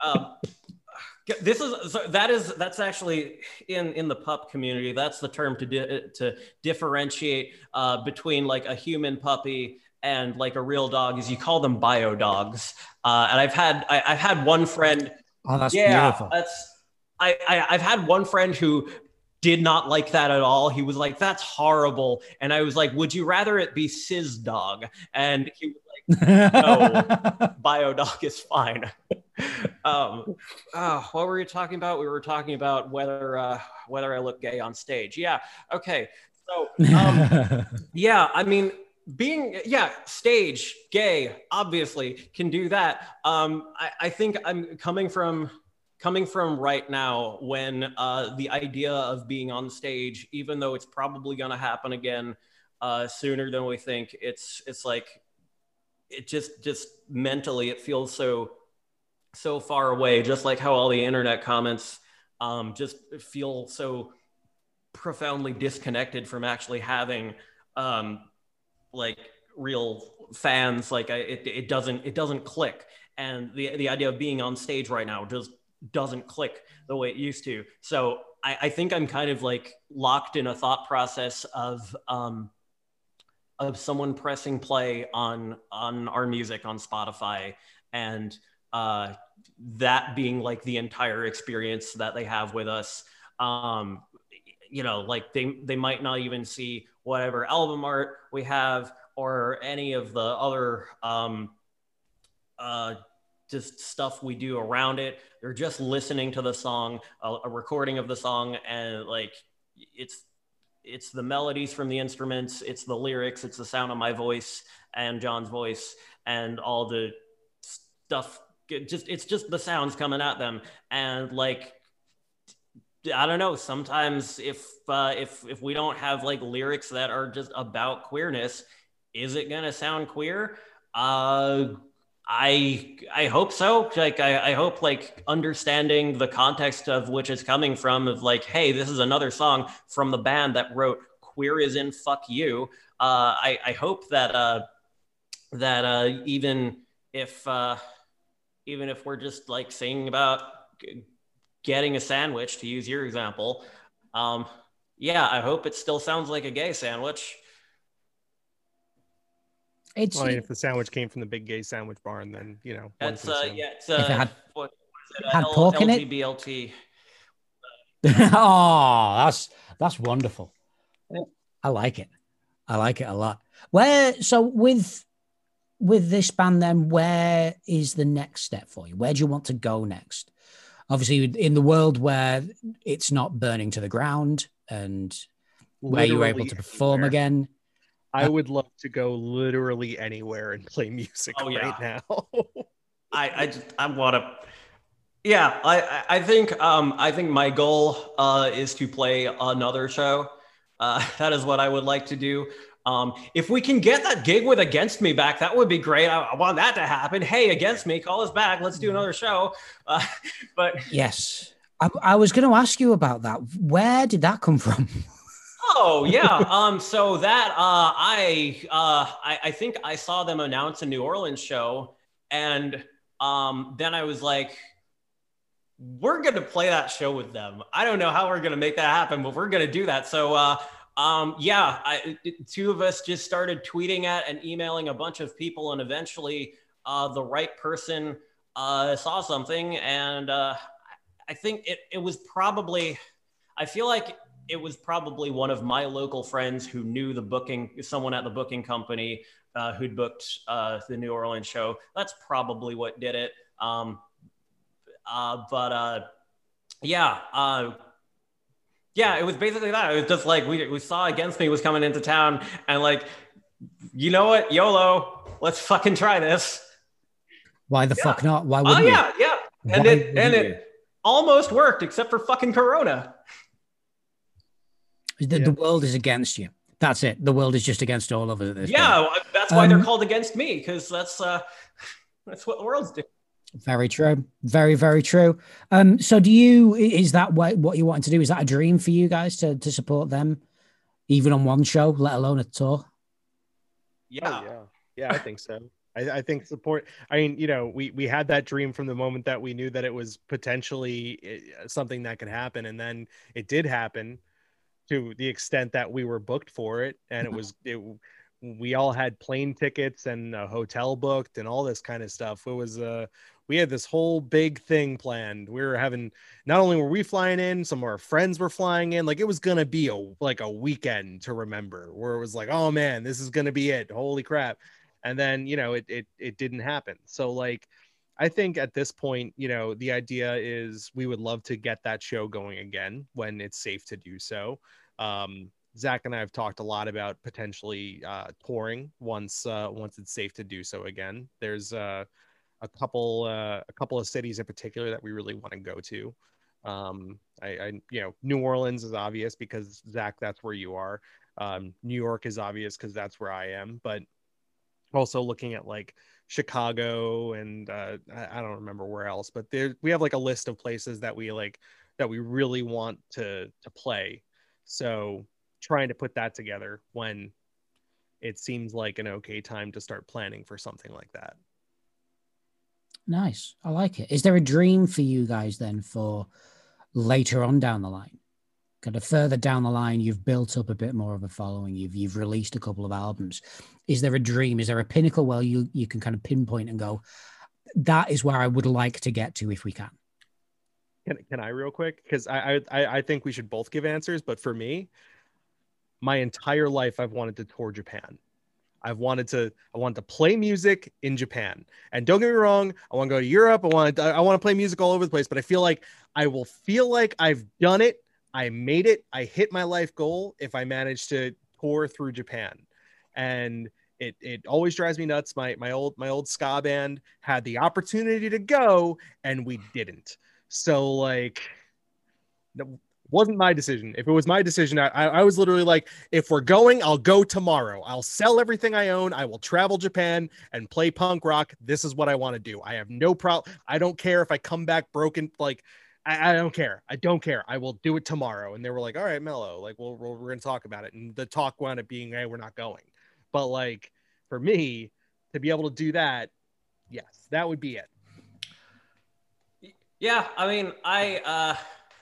That's actually in the pup community. That's the term to differentiate between like a human puppy and like a real dog, is you call them bio dogs. And I've had one friend. Oh, that's beautiful. I've had one friend who did not like that at all. He was like, that's horrible. And I was like, would you rather it be cis dog? And he was like, no, bio dog is fine. What were we talking about? We were talking about whether I look gay on stage. Yeah. Okay. So, yeah, I mean, stage gay, obviously can do that. I think I'm coming from right now when the idea of being on stage, even though it's probably going to happen again sooner than we think, it's like, it just mentally, it feels so far away, just like how all the internet comments just feel so profoundly disconnected from actually having like real fans. Like it doesn't click. And the idea of being on stage right now just doesn't click the way it used to. So I think I'm kind of like locked in a thought process of someone pressing play on our music on Spotify, and that being like the entire experience that they have with us. You know, like they might not even see whatever album art we have or any of the other just stuff we do around it. They're just listening to the song, a recording of the song, and like it's the melodies from the instruments, it's the lyrics, it's the sound of my voice and John's voice and all the stuff. It's just the sounds coming at them. And like, I don't know, sometimes if we don't have like lyrics that are just about queerness, is it gonna sound queer? I hope so. Like I hope like understanding the context of which it's coming from, of like, hey, this is another song from the band that wrote "Queer is in Fuck You." I hope that even if we're just like singing about getting a sandwich, to use your example, yeah, I hope it still sounds like a gay sandwich. Well, if the sandwich came from the big gay sandwich barn, then you know. It's if it had had pork in it. LGBLT. Oh, that's wonderful. I like it. I like it a lot. So with this band then, where is the next step for you? Where do you want to go next? Obviously, in the world where it's not burning to the ground and where you're able to perform again. I would love to go literally anywhere and play music right now. I want to. Yeah, I think my goal is to play another show. That is what I would like to do. If we can get that gig with Against Me back, that would be great. I want that to happen. Hey, Against Me, call us back. Let's do another show. But yes, I was going to ask you about that. Where did that come from? Oh yeah. So that I think I saw them announce a New Orleans show, and then I was like, we're gonna play that show with them. I don't know how we're gonna make that happen, but we're gonna do that. So two of us just started tweeting at and emailing a bunch of people, and eventually the right person saw something, and I think it was probably, I feel like it was probably one of my local friends who knew someone at the booking company who'd booked the New Orleans show. That's probably what did it. Yeah, it was basically that. It was just like we saw Against Me was coming into town, and like, you know what, YOLO, let's fucking try this. Why the fuck not? Why wouldn't you? Yeah. And it almost worked, except for fucking Corona. The world is against you. That's it. The world is just against all of us at this point. Yeah, that's why they're called Against Me, because that's what the world's doing. Very true. Very, very true. So is that what you wanted to do? Is that a dream for you guys to support them, even on one show, let alone a tour? Yeah. Yeah, I think so. I think support. I mean, we had that dream from the moment that we knew that it was potentially something that could happen. And then it did happen to the extent that we were booked for it. And we all had plane tickets and a hotel booked and all this kind of stuff. It was, we had this whole big thing planned. We were having, not only were we flying in, some of our friends were flying in. Like, it was going to be a weekend to remember, where it was like, oh man, this is going to be it. Holy crap. And then, it didn't happen. So like, I think at this point, the idea is we would love to get that show going again when it's safe to do so. Zach and I have talked a lot about potentially touring once it's safe to do so again. There's a couple of cities in particular that we really want to go to. New Orleans is obvious because Zach, that's where you are. New York is obvious because that's where I am. But also looking at like Chicago and I don't remember where else, but we have like a list of places that we really want to play. So trying to put that together when it seems like an okay time to start planning for something like that. Nice. I like it. Is there a dream for you guys then for later on down the line? Kind of further down the line, you've built up a bit more of a following. You've released a couple of albums. Is there a dream? Is there a pinnacle where you can kind of pinpoint and go, that is where I would like to get to if we can? Can I real quick? Because I think we should both give answers. But for me, my entire life, I've wanted to tour Japan. I wanted to play music in Japan. And don't get me wrong, I want to go to Europe. I want to play music all over the place. But I feel like I've done it. I made it. I hit my life goal if I manage to tour through Japan. And it always drives me nuts. My old ska band had the opportunity to go and we didn't. So like, that wasn't my decision. If it was my decision, I was literally like, if we're going, I'll go tomorrow. I'll sell everything I own. I will travel Japan and play punk rock. This is what I want to do. I have no problem. I don't care if I come back broken. Like, I don't care. I don't care. I will do it tomorrow. And they were like, all right, Mello, like, we're going to talk about it. And the talk wound up being, hey, we're not going. But like, for me to be able to do that, yes, that would be it. Yeah. I mean, I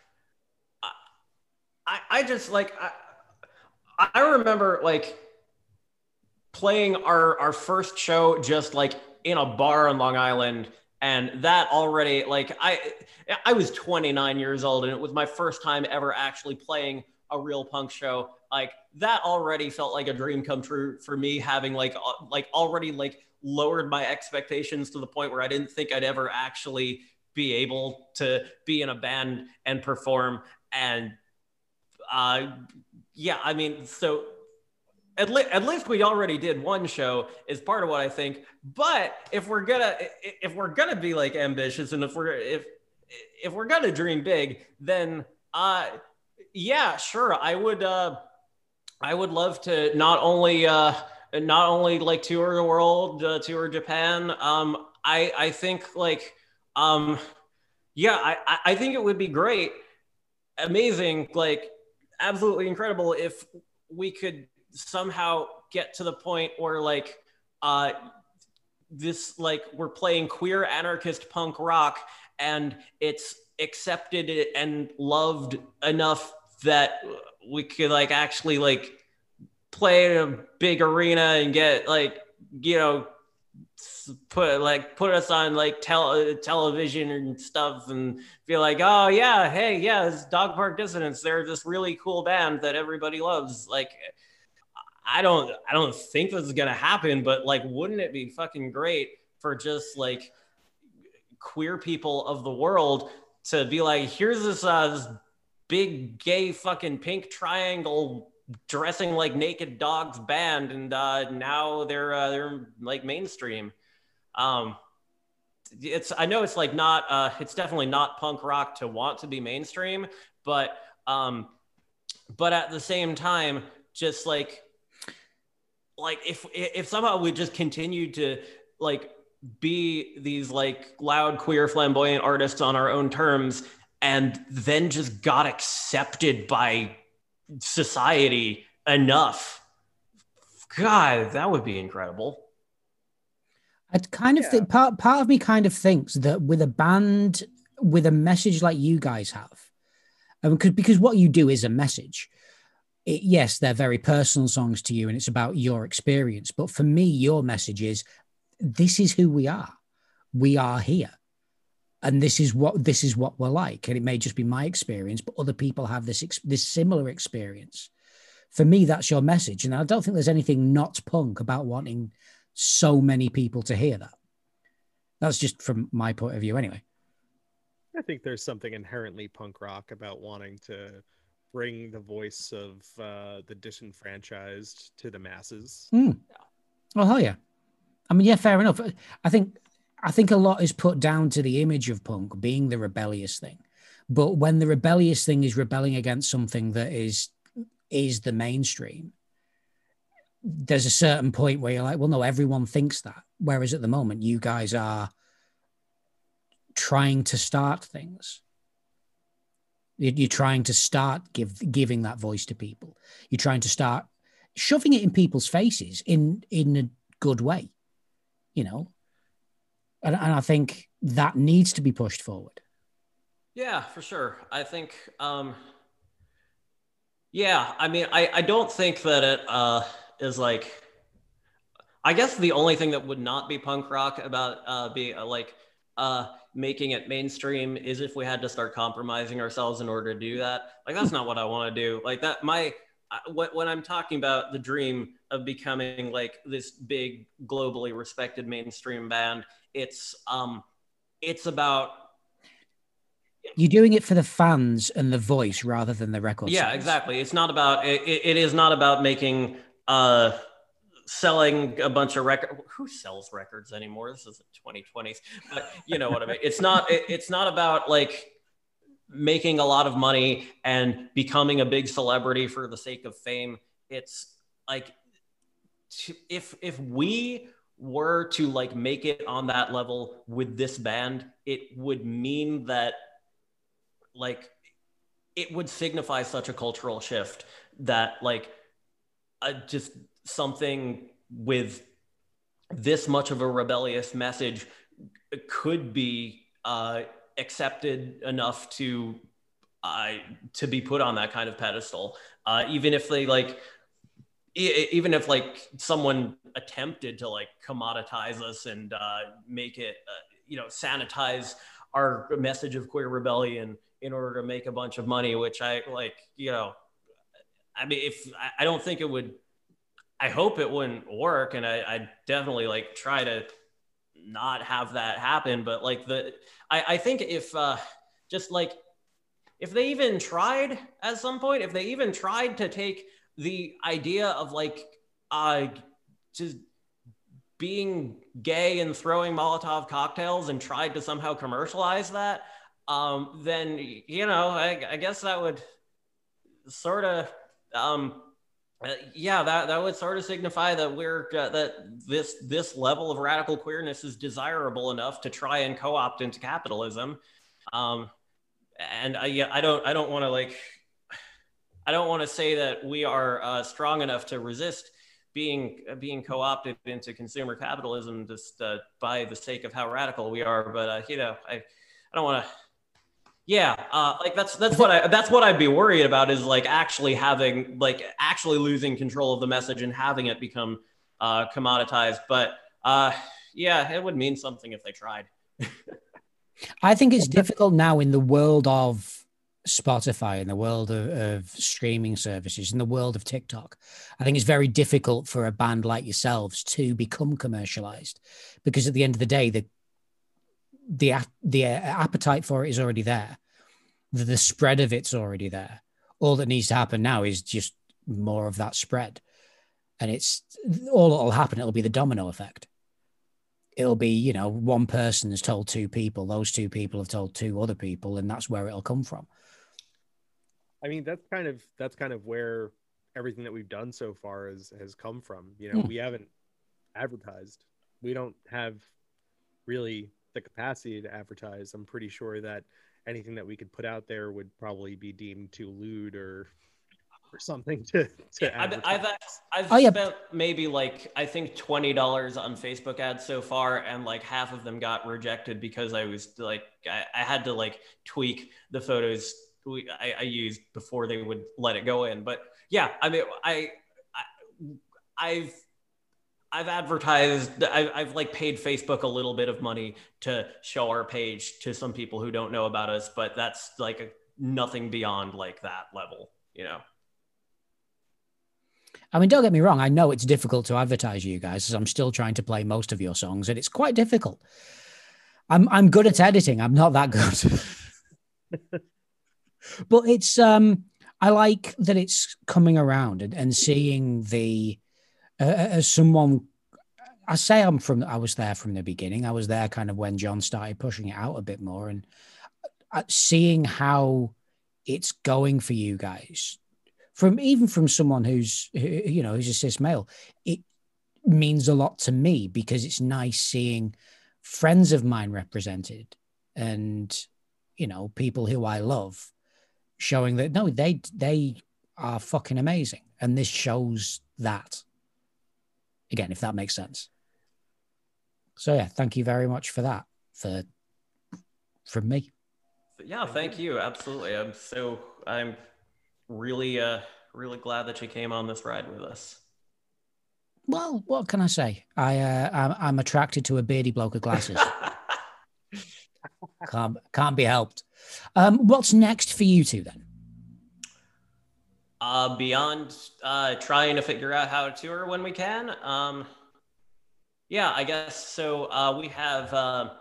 just like, I remember like playing our first show just like in a bar on Long Island. And that already, like, I was 29 years old and it was my first time ever actually playing a real punk show, like that already felt like a dream come true for me, having like already like lowered my expectations to the point where I didn't think I'd ever actually be able to be in a band and perform. And yeah, I mean, so at least we already did one show is part of what I think. But if we're gonna be like ambitious, and if we're gonna dream big, then yeah, sure, I would love to not only like tour the world, tour Japan. I think like yeah, I think it would be great, amazing, like absolutely incredible if we could somehow get to the point where like this, like we're playing queer anarchist punk rock and it's accepted and loved enough that we could like actually like play in a big arena and get like, you know, put us on like television and stuff and feel like, oh yeah, hey, yeah, it's Dog Park Dissonance, they're this really cool band that everybody loves. Like I don't think this is gonna happen, but like wouldn't it be fucking great for just like queer people of the world to be like, here's this big gay fucking pink triangle dressing like naked dogs band, and now they're like mainstream. I know it's like not it's definitely not punk rock to want to be mainstream, but at the same time, just like if somehow we just continued to like be these like loud, queer, flamboyant artists on our own terms, and then just got accepted by society enough, God, that would be incredible. I kind of think part of me kind of thinks that with a band with a message like you guys have, because what you do is a message. Yes, they're very personal songs to you and it's about your experience. But for me, your message is, this is who we are. We are here. And this is what we're like. And it may just be my experience, but other people have this similar experience. For me, that's your message. And I don't think there's anything not punk about wanting so many people to hear that. That's just from my point of view anyway. I think there's something inherently punk rock about wanting to bring the voice of the disenfranchised to the masses. Oh, hell yeah. I mean, yeah, fair enough. I think a lot is put down to the image of punk being the rebellious thing. But when the rebellious thing is rebelling against something that is the mainstream, there's a certain point where you're like, well, no, everyone thinks that. Whereas at the moment, you guys are trying to start things. You're trying to start giving that voice to people. You're trying to start shoving it in people's faces in a good way, you know? And I think that needs to be pushed forward. Yeah, for sure. I think, yeah, I mean, I don't think that it is like, I guess the only thing that would not be punk rock about making it mainstream is if we had to start compromising ourselves in order to do that. Like, that's not what I want to do. Like that, when I'm talking about the dream of becoming like this big, globally respected mainstream band, it's about, you're doing it for the fans and the voice rather than the record. Yeah, songs. Exactly. It's not about, it is not about making, selling a bunch of records. Who sells records anymore? This is the 2020s, but you know what I mean? It's not about like making a lot of money and becoming a big celebrity for the sake of fame. It's like, if we were to like make it on that level with this band, it would mean that like it would signify such a cultural shift that like just something with this much of a rebellious message could be accepted enough to be put on that kind of pedestal, even if someone attempted to like commoditize us and make it sanitize our message of queer rebellion in order to make a bunch of money, which I like, I mean, I don't think it would, I hope it wouldn't work. And I definitely like try to not have that happen. But like I think if just like, if they even tried at some point, if they even tried to take the idea of like just being gay and throwing Molotov cocktails and tried to somehow commercialize that, then, you know, I guess that would sort of, that would sort of signify that that this level of radical queerness is desirable enough to try and co-opt into capitalism. And I don't want to like, I don't want to say that we are strong enough to resist being co-opted into consumer capitalism just by the sake of how radical we are. But you know, I don't want to. Yeah, like that's what I'd be worried about, is like actually losing control of the message and having it become commoditized. But yeah, it would mean something if they tried. I think it's difficult now in the world of Spotify, in the world of streaming services, in the world of TikTok. I think it's very difficult for a band like yourselves to become commercialized, because at the end of the day, the appetite for it is already there. The spread of it's already there. All that needs to happen now is just more of that spread. And it's all that'll happen. It'll be the domino effect. It'll be, you know, one person has told two people, those two people have told two other people, and that's where it'll come from. I mean, that's kind of where everything that we've done so far has come from. You know, we haven't advertised. We don't have really the capacity to advertise. I'm pretty sure that anything that we could put out there would probably be deemed too lewd or something to advertise. I've spent maybe like, I think $20 on Facebook ads so far, and like half of them got rejected because I was like, I had to like tweak the photos I used before they would let it go in. But yeah, I mean, I've advertised, I've like paid Facebook a little bit of money to show our page to some people who don't know about us, but that's like nothing beyond like that level, you know? I mean, don't get me wrong. I know it's difficult to advertise you guys, as I'm still trying to play most of your songs, and it's quite difficult. I'm good at editing. I'm not that good. But it's, I like that it's coming around and seeing the, as someone, I was there from the beginning. I was there kind of when John started pushing it out a bit more, and seeing how it's going for you guys, from someone who's a cis male, it means a lot to me, because it's nice seeing friends of mine represented, and, you know, people who I love showing that, no, they are fucking amazing. And this shows that, again, if that makes sense. So yeah, thank you very much for that from me. Yeah, thank you. Absolutely. I'm really glad that you came on this ride with us. Well, what can I say? I'm attracted to a beardy bloke with glasses. Can't be helped. What's next for you two then? Beyond trying to figure out how to tour when we can. Yeah, I guess so. We have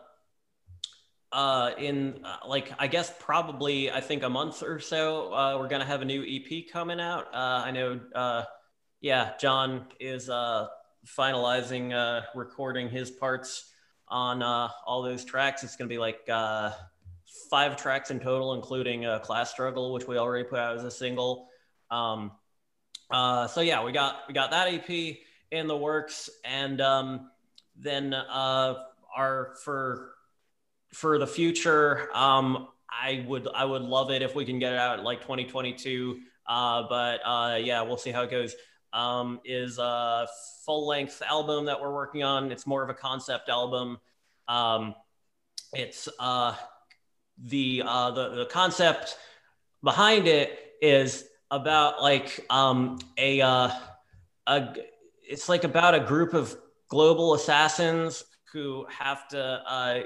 I guess probably, I think a month or so, we're gonna have a new EP coming out. I know John is finalizing recording his parts on all those tracks. It's gonna be like 5 tracks in total, including Class Struggle, which we already put out as a single. So yeah, we got that EP in the works, and then for the future, I would love it if we can get it out like 2022. But yeah, we'll see how it goes. Is a full-length album that we're working on. It's more of a concept album. It's the concept behind it is about like it's like about a group of global assassins who have to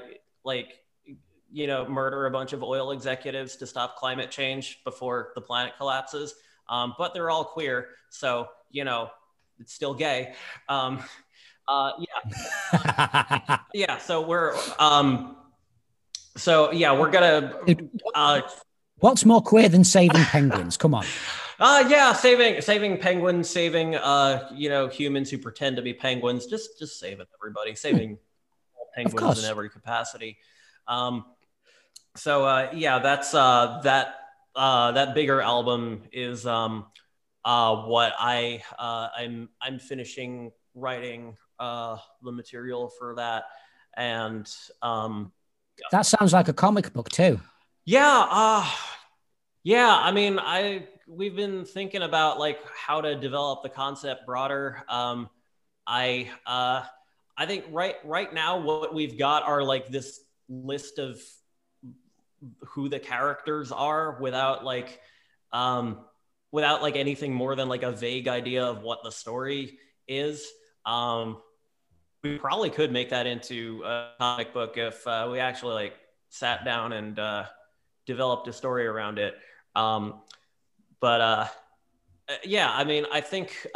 murder a bunch of oil executives to stop climate change before the planet collapses. but they're all queer. So, you know, it's still gay. Yeah. Yeah. So we're gonna. What's more queer than saving penguins? Come on. Yeah, saving penguins, saving you know, humans who pretend to be penguins. Just saving everybody, saving penguins in every capacity. Yeah, that's that bigger album is what I'm finishing writing the material for that, and that sounds like a comic book too. Yeah, I mean, we've been thinking about like how to develop the concept broader. I think right now what we've got are like this list of who the characters are without like anything more than like a vague idea of what the story is. We probably could make that into a comic book if we actually like sat down and developed a story around it. Yeah, I mean, I think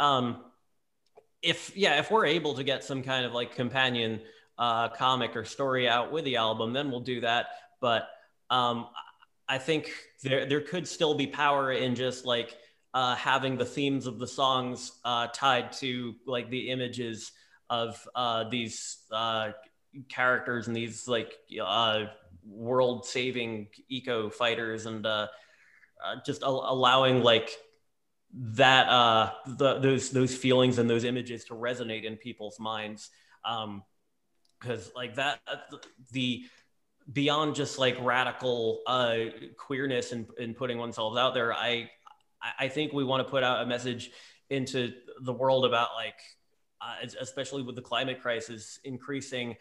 if we're able to get some kind of like companion comic or story out with the album, then we'll do that. But I think there could still be power in just like having the themes of the songs tied to like the images of these characters and these like world-saving eco fighters, and just allowing like that those feelings and those images to resonate in people's minds, because like that the beyond just like radical queerness and putting oneself out there, I think we want to put out a message into the world about like especially with the climate crisis increasing,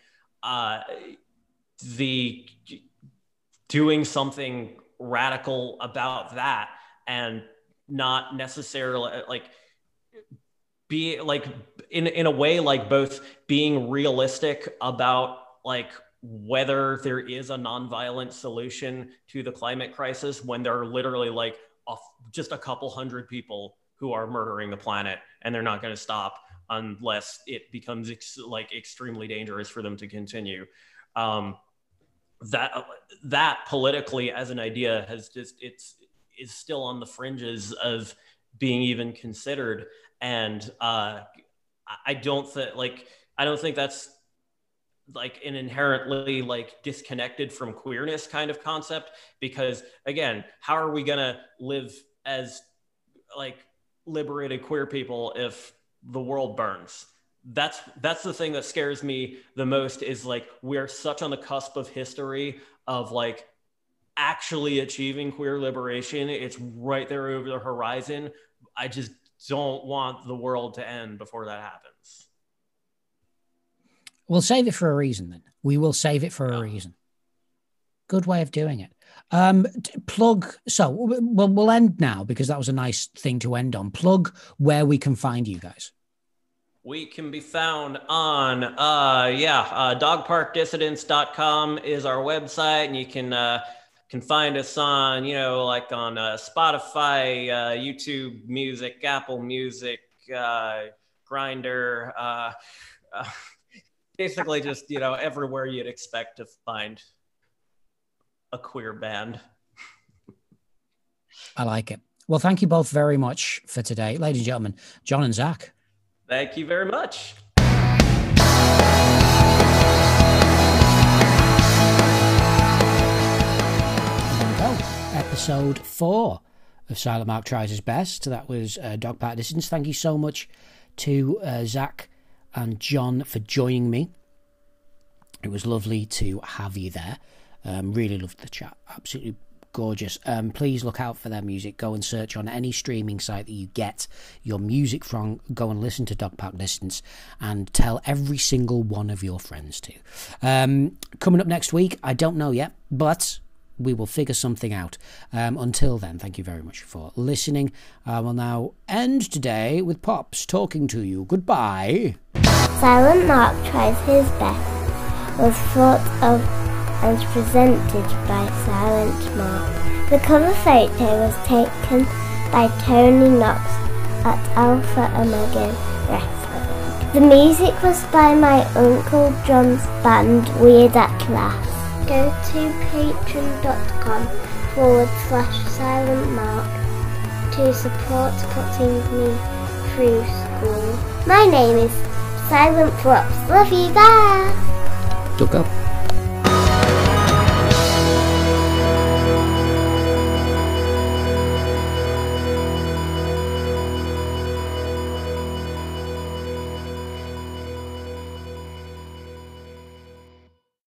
the doing something radical about that, and not necessarily like be like in a way like both being realistic about like whether there is a nonviolent solution to the climate crisis when there are literally like just a couple hundred people who are murdering the planet, and they're not going to stop unless it becomes extremely dangerous for them to continue. That politically as an idea has just is still on the fringes of being even considered, and I don't think that's like an inherently like disconnected from queerness kind of concept, because again, how are we gonna live as like liberated queer people if the world burns? That's the thing that scares me the most, is like we're such on the cusp of history of like actually achieving queer liberation. It's right there over the horizon. I just don't want the world to end before that happens. We'll save it for a reason then. We will save it for a reason. Good way of doing it. Plug. So we'll end now because that was a nice thing to end on. Plug where we can find you guys. We can be found on, dogparkdissidents.com is our website, and you can find us on, like on Spotify, YouTube Music, Apple Music, Grindr, basically just, everywhere you'd expect to find a queer band. I like it. Well, thank you both very much for today. Ladies and gentlemen, John and Zach. Thank you very much. There we go. Episode 4 of Silent Mark Tries His Best. That was Dog Park Dissidents. Thank you so much to Zach and John for joining me. It was lovely to have you there. Really loved the chat. Absolutely gorgeous. Please look out for their music. Go and search on any streaming site that you get your music from. Go and listen to Dog Park Dissidents and tell every single one of your friends too. Coming up next week, I don't know yet, but we will figure something out. Until then, thank you very much for listening. I will now end today with Pops talking to you. Goodbye. Silent Mark Tries His Best was thought of and presented by Silent Mark. The cover photo was taken by Tony Knox at Alpha Omega Wrestling. The music was by my Uncle John's band Weird at Last. Go to patreon.com/Silent Mark to support putting me through school. My name is Silent Flops. Love you, bye! Duck up.